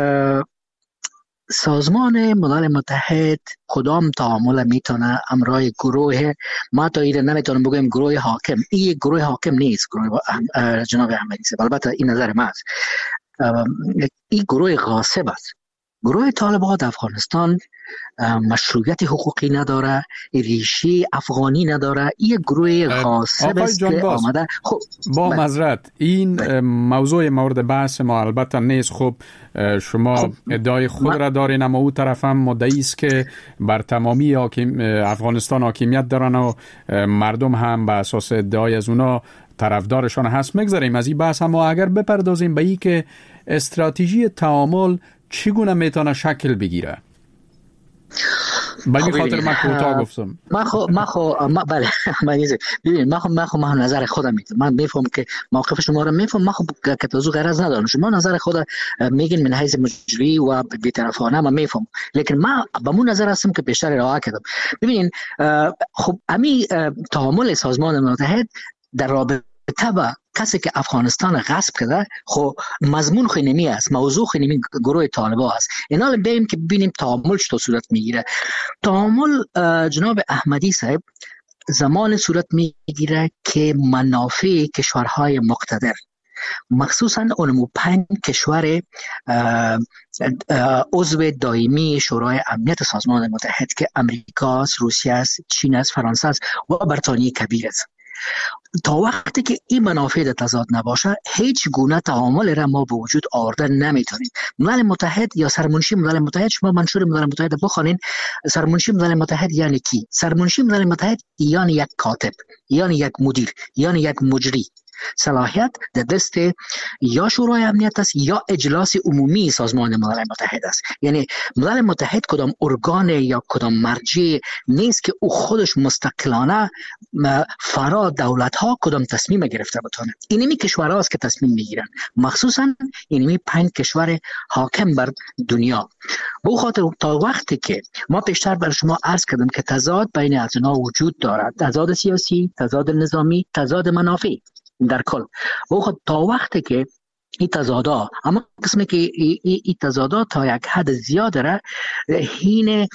سازمان ملل متحد کدام تعامل میتونه امرای گروه، ما تا ایره نمیتونم بگویم گروه حاکم، این گروه حاکم نیست گروه جناب احمدی صاحب، البته این نظر ما است، این گروه غاصب است. گروه طالبان در افغانستان مشروعیت حقوقی نداره، ریشه افغانی نداره، این گروه غاصب است که آمده. خب با معذرت این موضوع مورد بحث ما البته نیست. خب شما خب ادعای خود را دارین، اما او طرف هم مدعی است که بر تمامی حاکم افغانستان حاکمیت دارن و مردم هم به اساس ادعای از اونا طرفدارشان هست. مگذاریم از این بحث، اما اگر بپردازیم به این که استراتژی تعامل چگونه میتونه شکل بگیره. به خاطر من کوتاه گفتم. من خو من خو ما بله من ببین من خو من خو من نظر خودم میگم. من میفهم که موقف شما رو میفهم. من خو که توضیح غرض ندارم. شما نظر خود میگین من حیث مجری و بی‌طرفانه من میفهم. لیکن من با مون نظر هستم که بیشتر راه کردم. ببینین خب امی تعامل سازمان ملل متحد در رابطه با کسی که افغانستان غصب کرده، خب مضمون خو نمی است، موضوع خو نمی گروه طالبان است. اینا رو بریم که ببینیم تعامل چطور صورت میگیره. تعامل جناب احمدی صاحب زمان صورت میگیره که منافع کشورهای مقتدر، مخصوصا اونمو پنج کشور عضو دائمی شورای امنیت سازمان متحد که امریکا است، روسیه است، چین است، فرانسه است و بریتانیای کبیر است. تا وقتی که این منافع در تضاد نباشه هیچ گونه تعامل را ما به وجود آورده نمیتونیم. ملل متحد یا سرمنشی ملل متحد، شما منشور ملل متحد بخونین، سرمنشی ملل متحد یعنی کی؟ سرمنشی ملل متحد یعنی یک کاتب، یعنی یک مدیر، یعنی یک مجری. صلاحیت در دست یا شورای امنیت است یا اجلاس عمومی سازمان ملل متحد است. یعنی ملل متحد کدام ارگان یا کدام مرجع نیست که او خودش مستقلانه فرا دولت ها کدام تصمیم گرفته بتونه. اینمی کشورها است که تصمیم میگیرن، مخصوصا اینمی پنج کشور حاکم بر دنیا. به خاطر تا وقتی که ما پیشتر بر شما عرض کردم که تضاد بین از اینا وجود دارد، تضاد سیاسی، تضاد نظامی، تضاد منافع در کل. و تا وقتی که این تضادا، اما قسمی که این تضادا تا یک حد زیاد را حین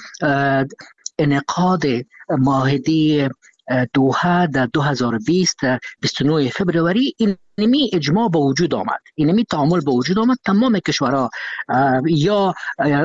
انعقاد معاهده دوحه در دو هزار و بیست بیست و نه فبروری اینمی اجماع به وجود آمد، اینمی تعامل به وجود آمد. تمام کشورها یا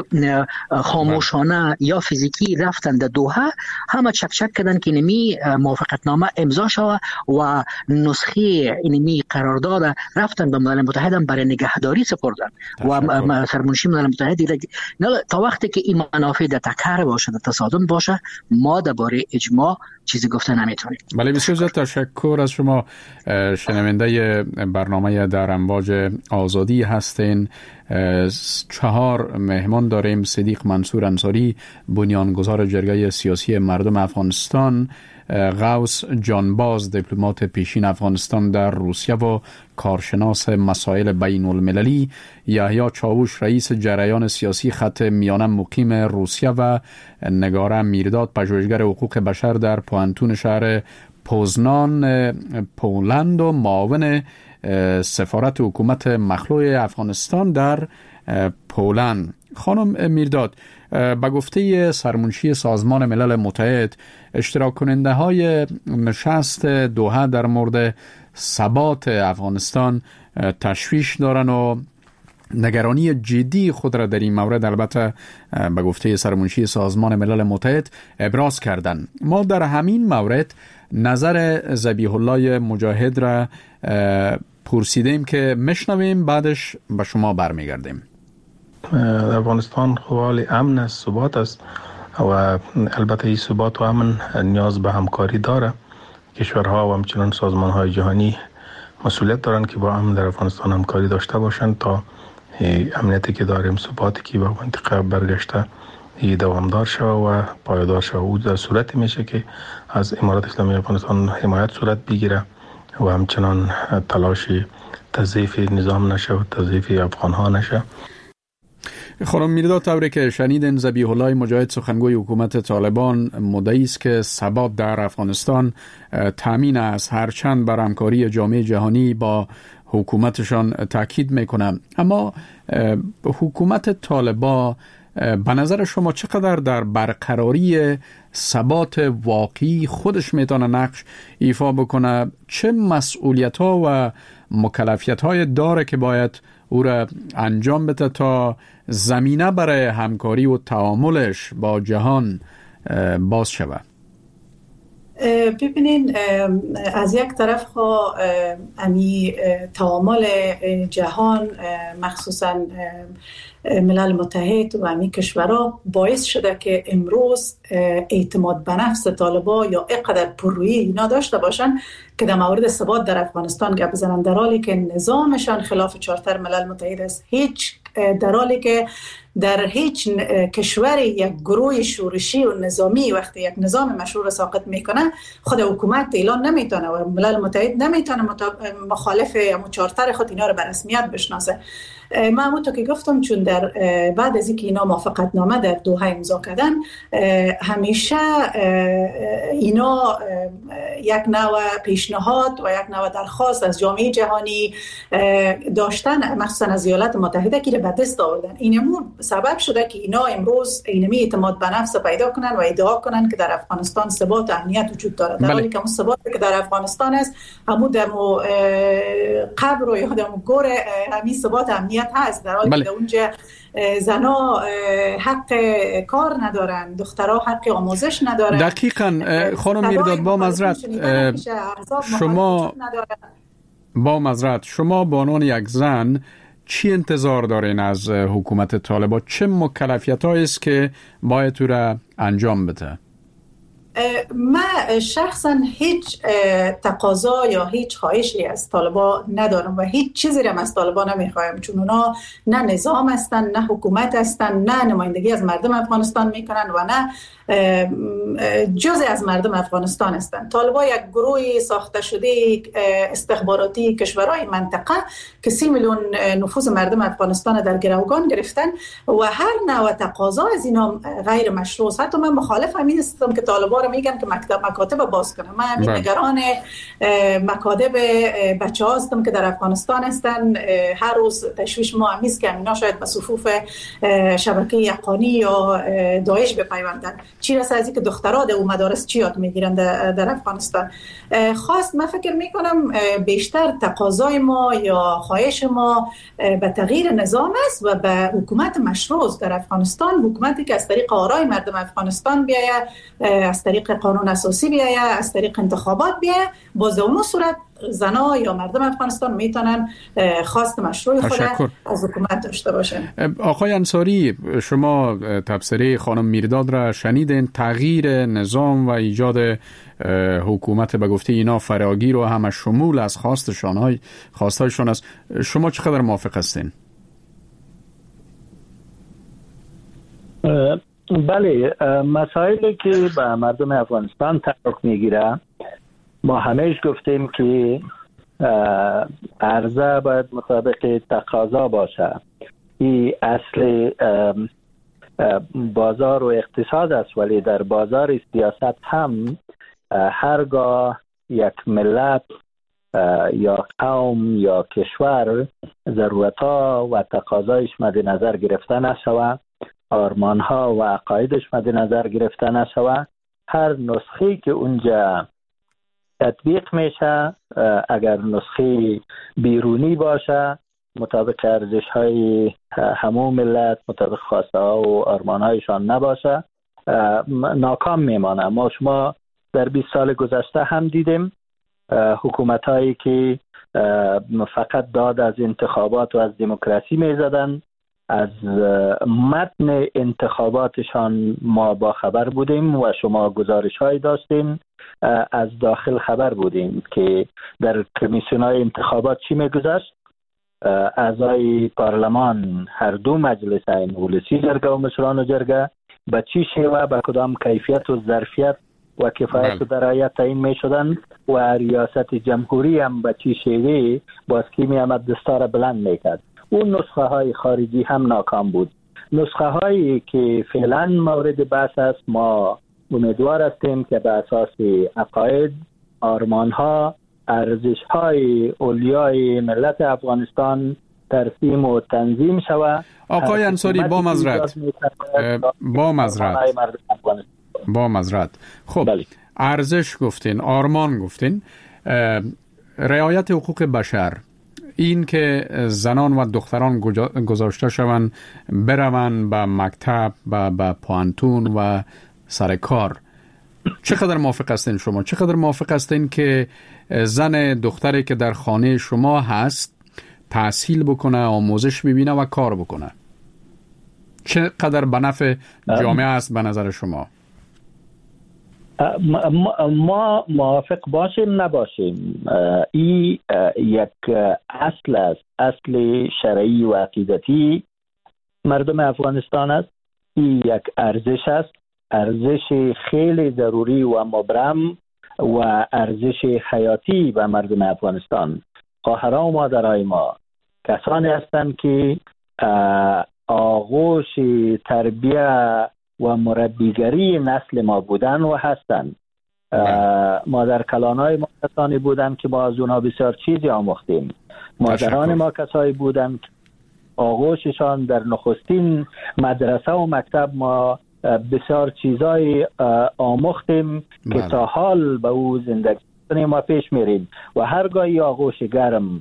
خاموشانه یا فیزیکی رفتن در دوحه، همه چک چک کردن که اینمی موافقتنامه امضا شود و نسخه اینمی قرارداد رفتن به ملل متحد برای نگهداری سپردن و سرمنشی ملل متحد تا وقتی که این منافع در تکرار باشه، در تصادم باشه، ما درباره اجماع چیزی گفته نمیتونیم. بله، بسیار زیاد تشکر از شما. شنونده برنامه در امواج آزادی هستین. چهار مهمان داریم: صدیق منصور انصاری، بنیانگذار جرگه سیاسی مردم افغانستان، غوث جانباز، دیپلمات پیشین افغانستان در روسیه و کارشناس مسائل بین المللی، یحیی چاوش، رئیس جریان سیاسی خط میانه مقیم روسیه و نگاره میرداد، پژوهشگر حقوق بشر در پوانتون شهر پوزنان پولند و معاون سفارت حکومت مخلوع افغانستان در پولند. خانم میرداد، به گفته سرمنشی سازمان ملل متحد، اشتراک کننده های نشست دوحه در مورد ثبات افغانستان تشویش دارن و نگرانی جدی خود را در این مورد البته به گفته سرمنشی سازمان ملل متحد ابراز کردند. ما در همین مورد نظر ذبیح الله مجاهد را پرسیدیم که مشنویم، بعدش به شما برمیگردیم. افغانستان حال امن است، ثبات است و البته این ثبات و امن نیاز به همکاری داره. کشورها و همچنان سازمان‌های جهانی مسئولیت دارند که با امن در افغانستان همکاری داشته باشند تا امنیتی که داریم، ثباتی که به منطقه برگشته دوامدار شود و پایدار شود. او در صورتی میشه که از امارات اسلامی افغانستان حمایت صورت بگیره و همچنان تلاش تضعیف نظام نشه و تضعیف افغان‌ها نشه. خانم میرداد، طوری که شنیدین، ذبیح الله مجاهد سخنگوی حکومت طالبان مدعی است که ثبات در افغانستان تامین است، هرچند بر همکاری جامعه جهانی با حکومتشان تاکید میکنه. اما حکومت طالبان به نظر شما چقدر در برقراری ثبات واقعی خودش میتونه نقش ایفا بکنه؟ چه مسئولیت ها و مکلفیت های داره که باید او را انجام بده تا زمینه برای همکاری و تعاملش با جهان باز شود؟ ببینین، از یک طرف ها امی تعامل جهان، مخصوصا ملل متحد و امی کشورها، باعث شده که امروز اعتماد به نفس طالبا یا اینقدر پررویی اینا داشته باشن که در مورد ثبات در افغانستان گپ بزنن، در حالی که نظامشان خلاف چارتر ملل متحد است. هیچ در حالی که در هیچ کشور یک گروه شورشی و نظامی وقتی یک نظام مشروع ساقط میکنه، خود حکومت اعلان نمیتونه و ملل متحد نمیتونه مخالف یا چارتر خود اینا رو به رسمیت بشناسه. ما همونطور که گفتم، چون در بعد از اینکه اینا موافقت نامه در دوحه امضا کردن، همیشه اینا یک نوع پیشنهاد و یک نوع درخواست از جامعه جهانی داشتن، مخصوصا از ایالات متحده، که به دست آوردن. اینمون سبب شده که اینا امروز اینمی اعتماد به نفس پیدا کنن و ادعا کنن که در افغانستان ثبات و امنیت وجود داره، در حالی که اون ثباتی که در افغانستان است همون دمو قبر و یا دمو گور همین ثبات امنیت هست، در حالی که اونجا زنا حق کار ندارن، دخترها حق آموزش ندارن. دقیقاً خانم میرداد، با معذرت شما با معذرت شما به عنوان یک زن چی انتظار دارین از حکومت طالبان؟ چه مکلفیت‌هایی است که باید او را انجام بده؟ من شخصا هیچ تقاضا یا هیچ خواهشی از طالبان ندارم و هیچ چیزی را از طالبان نمیخوایم، چون اونا نه نظام هستن، نه حکومت هستن، نه نمایندگی از مردم افغانستان میکنن و نه جزء از مردم افغانستان هستند. طالبان یک گروه ساخته شده استخباراتی کشورهای منطقه که سی میلیون نفوذ مردم افغانستان در گروگان گرفتن و هر نوع تقاضا از اینا غیر مشروع است. حتی من مخالف همین هستم که طالبان رو میگن که مکتب مکاتب باز کنن. من همین نگران مکاتب بچه‌ها هستم که در افغانستان هستن. هر روز تشویش ما همیست که اینا شاید به صفوف شبکه یقانی یا داعش بپیوندن. چی رسه از اینکه دخترها در مدارس چی یاد میگیرن در, در افغانستان. خواست من فکر میکنم بیشتر تقاضای ما یا خواهش ما به تغییر نظام است و به حکومت مشروع در افغانستان، حکومتی که از طریق آرای مردم افغانستان بیاید، از طریق قانون اساسی بیاید، از طریق انتخابات بیاید. باز اون صورت زنا یا مردم افغانستان میتونن خواست مشروع خود از حکومت داشته باشن. آقای انصاری، شما تبصره خانم میرداد را شنیدین، تغییر نظام و ایجاد حکومت به گفته اینا فراگیر و همه شمول از خواستشان های خواستایشان است. شما چقدر موافق هستین؟ بله، مسائلی که به مردم افغانستان تعلق میگیره ما همیشه گفتیم که عرضه باید مطابق تقاضا باشه. این اصل بازار و اقتصاد است، ولی در بازار سیاست هم هرگاه یک ملت یا قوم یا کشور ضرورتها و تقاضایش مد نظر گرفته نشود، آرمانها و عقایدش مد نظر گرفته نشود، هر نسخه‌ای که اونجا تطبیق میشه اگر نسخه بیرونی باشه مطابق ارزش های همون ملت، مطابق خواسته ها و آرمان هایشان نباشه، ناکام میمانه. ما شما در بیست سال گذشته هم دیدیم حکومت هایی که فقط داد از انتخابات و از دموکراسی میزدن، از متن انتخاباتشان ما با خبر بودیم و شما گزارش های داشتیم، از داخل خبر بودیم که در کمیسیون های انتخابات چی میگذشت. اعضای پارلمان هر دو مجلسین ولسی جرگه و مشران جرگه به چی شیوه به کدام کیفیت و ظرفیت و کفایت و درایت تعیین می شدن و ریاست جمهوری هم به چی شیوه باز کی می آمد دستار بلند می کرد. اون نسخه های خارجی هم ناکام بود. نسخه هایی که فعلا مورد بحث است ما امیدوار هستیم که به اساس عقاید، آرمان ها، ارزش های اولیای ملت افغانستان ترسیم و تنظیم شود. آقای انصاری، با معذرت با معذرت با معذرت خب بله. ارزش گفتین، آرمان گفتین، رعایت حقوق بشر، این که زنان و دختران گذاشته شوند بروند به مکتب، به, به پوانتون و سر کار، چقدر موافق هستین شما؟ چقدر موافق هستین که زن دختری که در خانه شما هست تحصیل بکنه، آموزش ببینه و کار بکنه؟ چقدر به نفع جامعه است به نظر شما؟ ما موافق باشیم نباشیم، این یک اصل است، اصل شرعی و عقیدتی مردم افغانستان است. این یک ارزش است، ارزش خیلی ضروری و مبرم و ارزش حیاتی به مردم افغانستان. خواهران و مادرای ما کسانی هستند که آغوش تربیت و مربیگری نسل ما بودن و هستند. مادر کلانای ما کسانی بودند که ما از اونها بسیار چیزی آموختیم. مادران ما کسایی بودند آغوششان در نخستین مدرسه و مکتب ما بسیار چیزای آموختیم که تا حال به او زندگی ما پیش میریم و هرگاهی آغوش گرم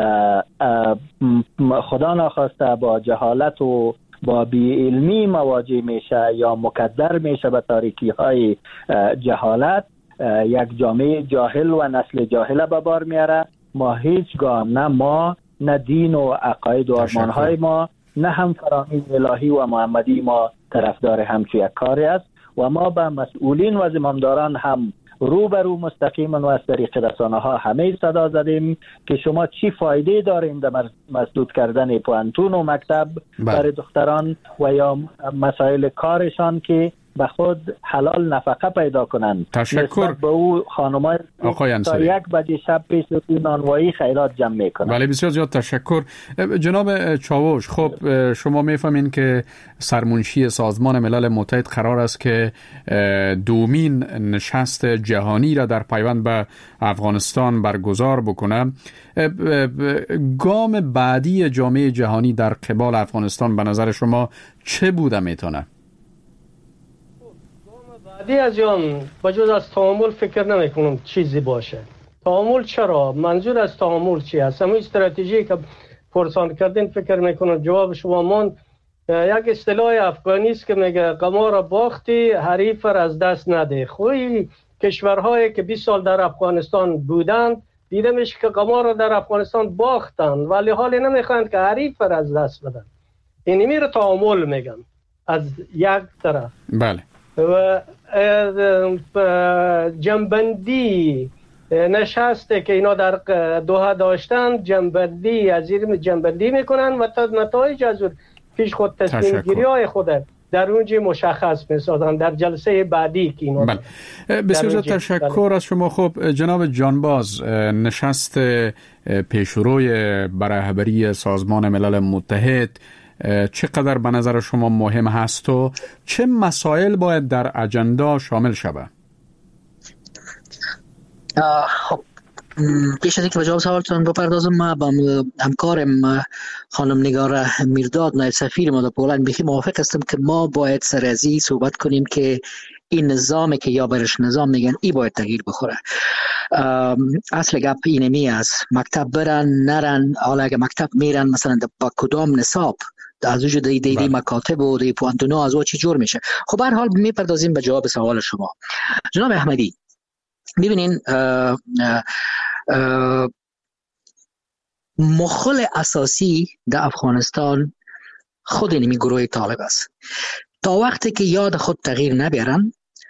خدا ناخواسته با جهالت و با بی علمی مواجه میشه یا مکدر میشه به تاریکی های جهالت، یک جامعه جاهل و نسل جاهل به بار میاره. ما هیچگاه نه ما نه دین و عقاید و آرمان های ما نه هم فرامین الهی و محمدی ما طرفدار همچو یک کاری است و ما به مسئولین و زمامداران هم رو به رو مستقیما و از طریق رسانه ها همه صدا زدیم که شما چی فایده دارین در مسدود کردن پوانتون و مکتب برای دختران و یا مسائل کارشان که به خود حلال نفقه پیدا کنند. تشکر به او خانمای تا یک بجه شب پیش نانوایی خیرات جمع میکنند. بله بسیار زیاد تشکر. جناب چاوش، خب شما میفهمین که سرمنشی سازمان ملل متحد قرار است که دومین نشست جهانی را در پیوند به افغانستان برگزار بکنه. گام بعدی جامعه جهانی در قبال افغانستان به نظر شما چه بوده میتونه؟ بعدی از آن بجز از تعامل فکر نمی کنم چیزی باشه. تعامل چرا؟ منظور از تعامل چی است؟ همون استراتژی که پرسان کردین فکر میکنم جواب شما من یک اصطلاح افغانی است که میگه قمار باختی حریف را از دست نده. خوی کشورهایی که بیست سال در افغانستان بودند دیده میشه که قمار را در افغانستان باختن ولی حالی نمیخواند که حریف را از دست بدن. این میره تعامل میگن از یک طرف. بله. و جنبندی نشسته که اینا در دوحه داشتن جنبندی از این جنبندی میکنن و تا نتایج از پیش خود تصمیم گیری های خود در اونجا مشخص میسازن در جلسه بعدی که اینا. بله. بسیار تشکر از شما. خب جناب جانباز، نشست پیشروی رهبری سازمان ملل متحد چقدر به نظر شما مهم هست و چه مسائل باید در اجندا شامل شود؟ خب پیش از اینکه به جواب سوالتون بپردازم، ما با همکارم خانم نگار میرداد نایب سفیر ما در پولند بخی موافق هستم که ما باید سر از این صحبت کنیم که این نظامی که یا برش نظام میگن ای باید تغییر بخوره. اصل گپ اینمی است مکتب برن نرن، حالا اگه مکتب میرن مثلا با کدام نصاب از وجود دی دی, دی مکاتب و دی پوانتونا از او چی جور میشه. خب هر حال میپردازیم به جواب سوال شما. جناب احمدی، ببینین مخل اساسی در افغانستان خود اینمی گروه طالب است. تا وقتی که یاد خود تغییر نبیارن،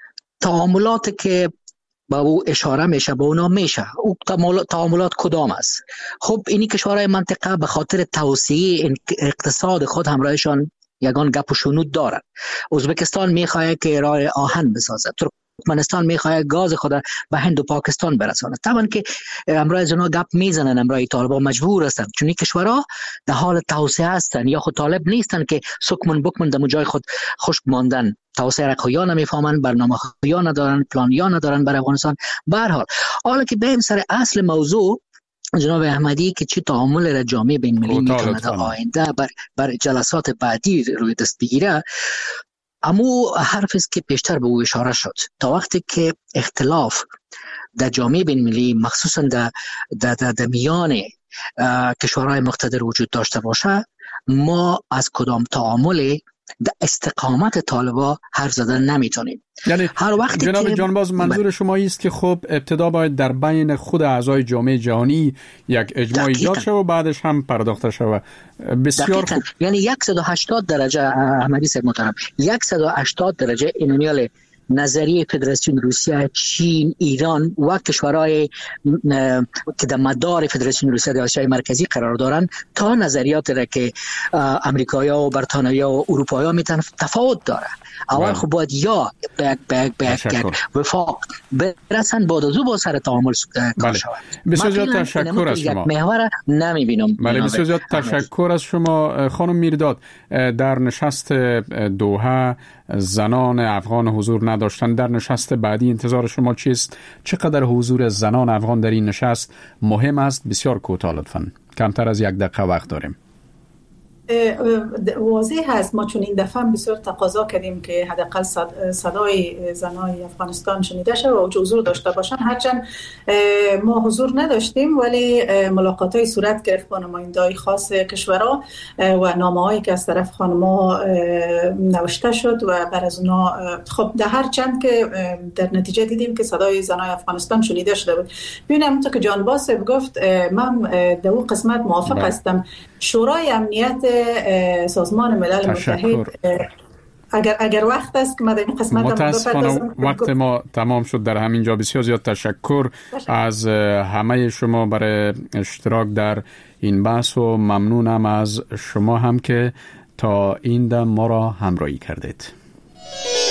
تعاملات که با او اشاره میشه با اونا میشه. او تعاملات کدام است؟ خب اینی کشورهای منطقه به خاطر توسعه اقتصاد خود همراهشان یگان گپ و شنود دارن. ازبکستان میخواد که راه آهن بسازه، ترکمنستان میخواد گاز خود به هند و پاکستان برسانه. طبعا که امروز از اونا گپ میزنن، امروز طالبان مجبور هستند چون این کشورها در حال توسعه هستند یا خود طالب نیستن که سکمن بکمن در جای خود خشک ماندن. توسعه را خویا نمیفهمن، برنامه خویا ندارن، پلان یا ندارن برای افغانستان. به هر حال حالا که بریم سر اصل موضوع جناب احمدی که چی تعامل را جامعه بین المللی میتونه در آینده بر, بر جلسات بعدی روی دست بگیره، امو حرف است که پیشتر به او اشاره شد. تا وقتی که اختلاف در جامعه بین المللی مخصوصا در در در, در میان کشورهای مقتدر وجود داشته باشه، ما از کدام تعامل در استقامت طالبا حرف زدن نمیتونیم. یعنی هر وقت جناب جانباز منظور شما است که خب ابتدا باید در بین خود اعضای جامعه جهانی یک اجماع ایجاد شود و بعدش هم پرداخته شود. بسیار خوب. یعنی صد و هشتاد درجه احمدی صاحب محترم، صد و هشتاد درجه اینمیال نظریه فدراسیون روسیه، چین، ایران و کشورهای که در مدار فدراسیون روسیه در آسیای مرکزی قرار دارن تا نظریات را که امریکایی‌ها و بریتانیایی‌ها و اروپایی‌ها میتونن تفاوت داره. اول خب باید یا بک بک بک وفاق برسن بعد از او با سر تعامل کار شود. بسیار زیاد تشکر از شما. محور نمیبینم. بله بسیار زیاد تشکر از شما. خانم میرداد، در نشست دوحه زنان افغان حضور نداشتن، در نشست بعدی انتظار شما چیست؟ چقدر حضور زنان افغان در این نشست مهم است؟ بسیار کوتاه لطفاً، کمتر از یک دقیقه وقت داریم. واضح هست ما چون این دفعه بسیار تقاضا کردیم که حداقل صدای زنای افغانستان شنیده شود و حضور داشته باشن. هرچند ما حضور نداشتیم ولی ملاقات‌های صورت گرفت با نماینده‌های خاص کشورها و نامه‌هایی که از طرف خانم‌ها نوشته شد و بر از اونا خب در هر چند که در نتیجه دیدیم که صدای زنای افغانستان شنیده شده بود. ببینم اونطور که جان باسب گفت من در اون قسمت موافق هستم. شورای امنیت سازمان ملل متحد اگر اگر وقت است که ما در این قسمت متاسفانه وقت ما تمام شد. در همین جا بسیار زیاد تشکر از همه شما برای اشتراک در این بحث و ممنونم از شما هم که تا این دم ما را همراهی کردید.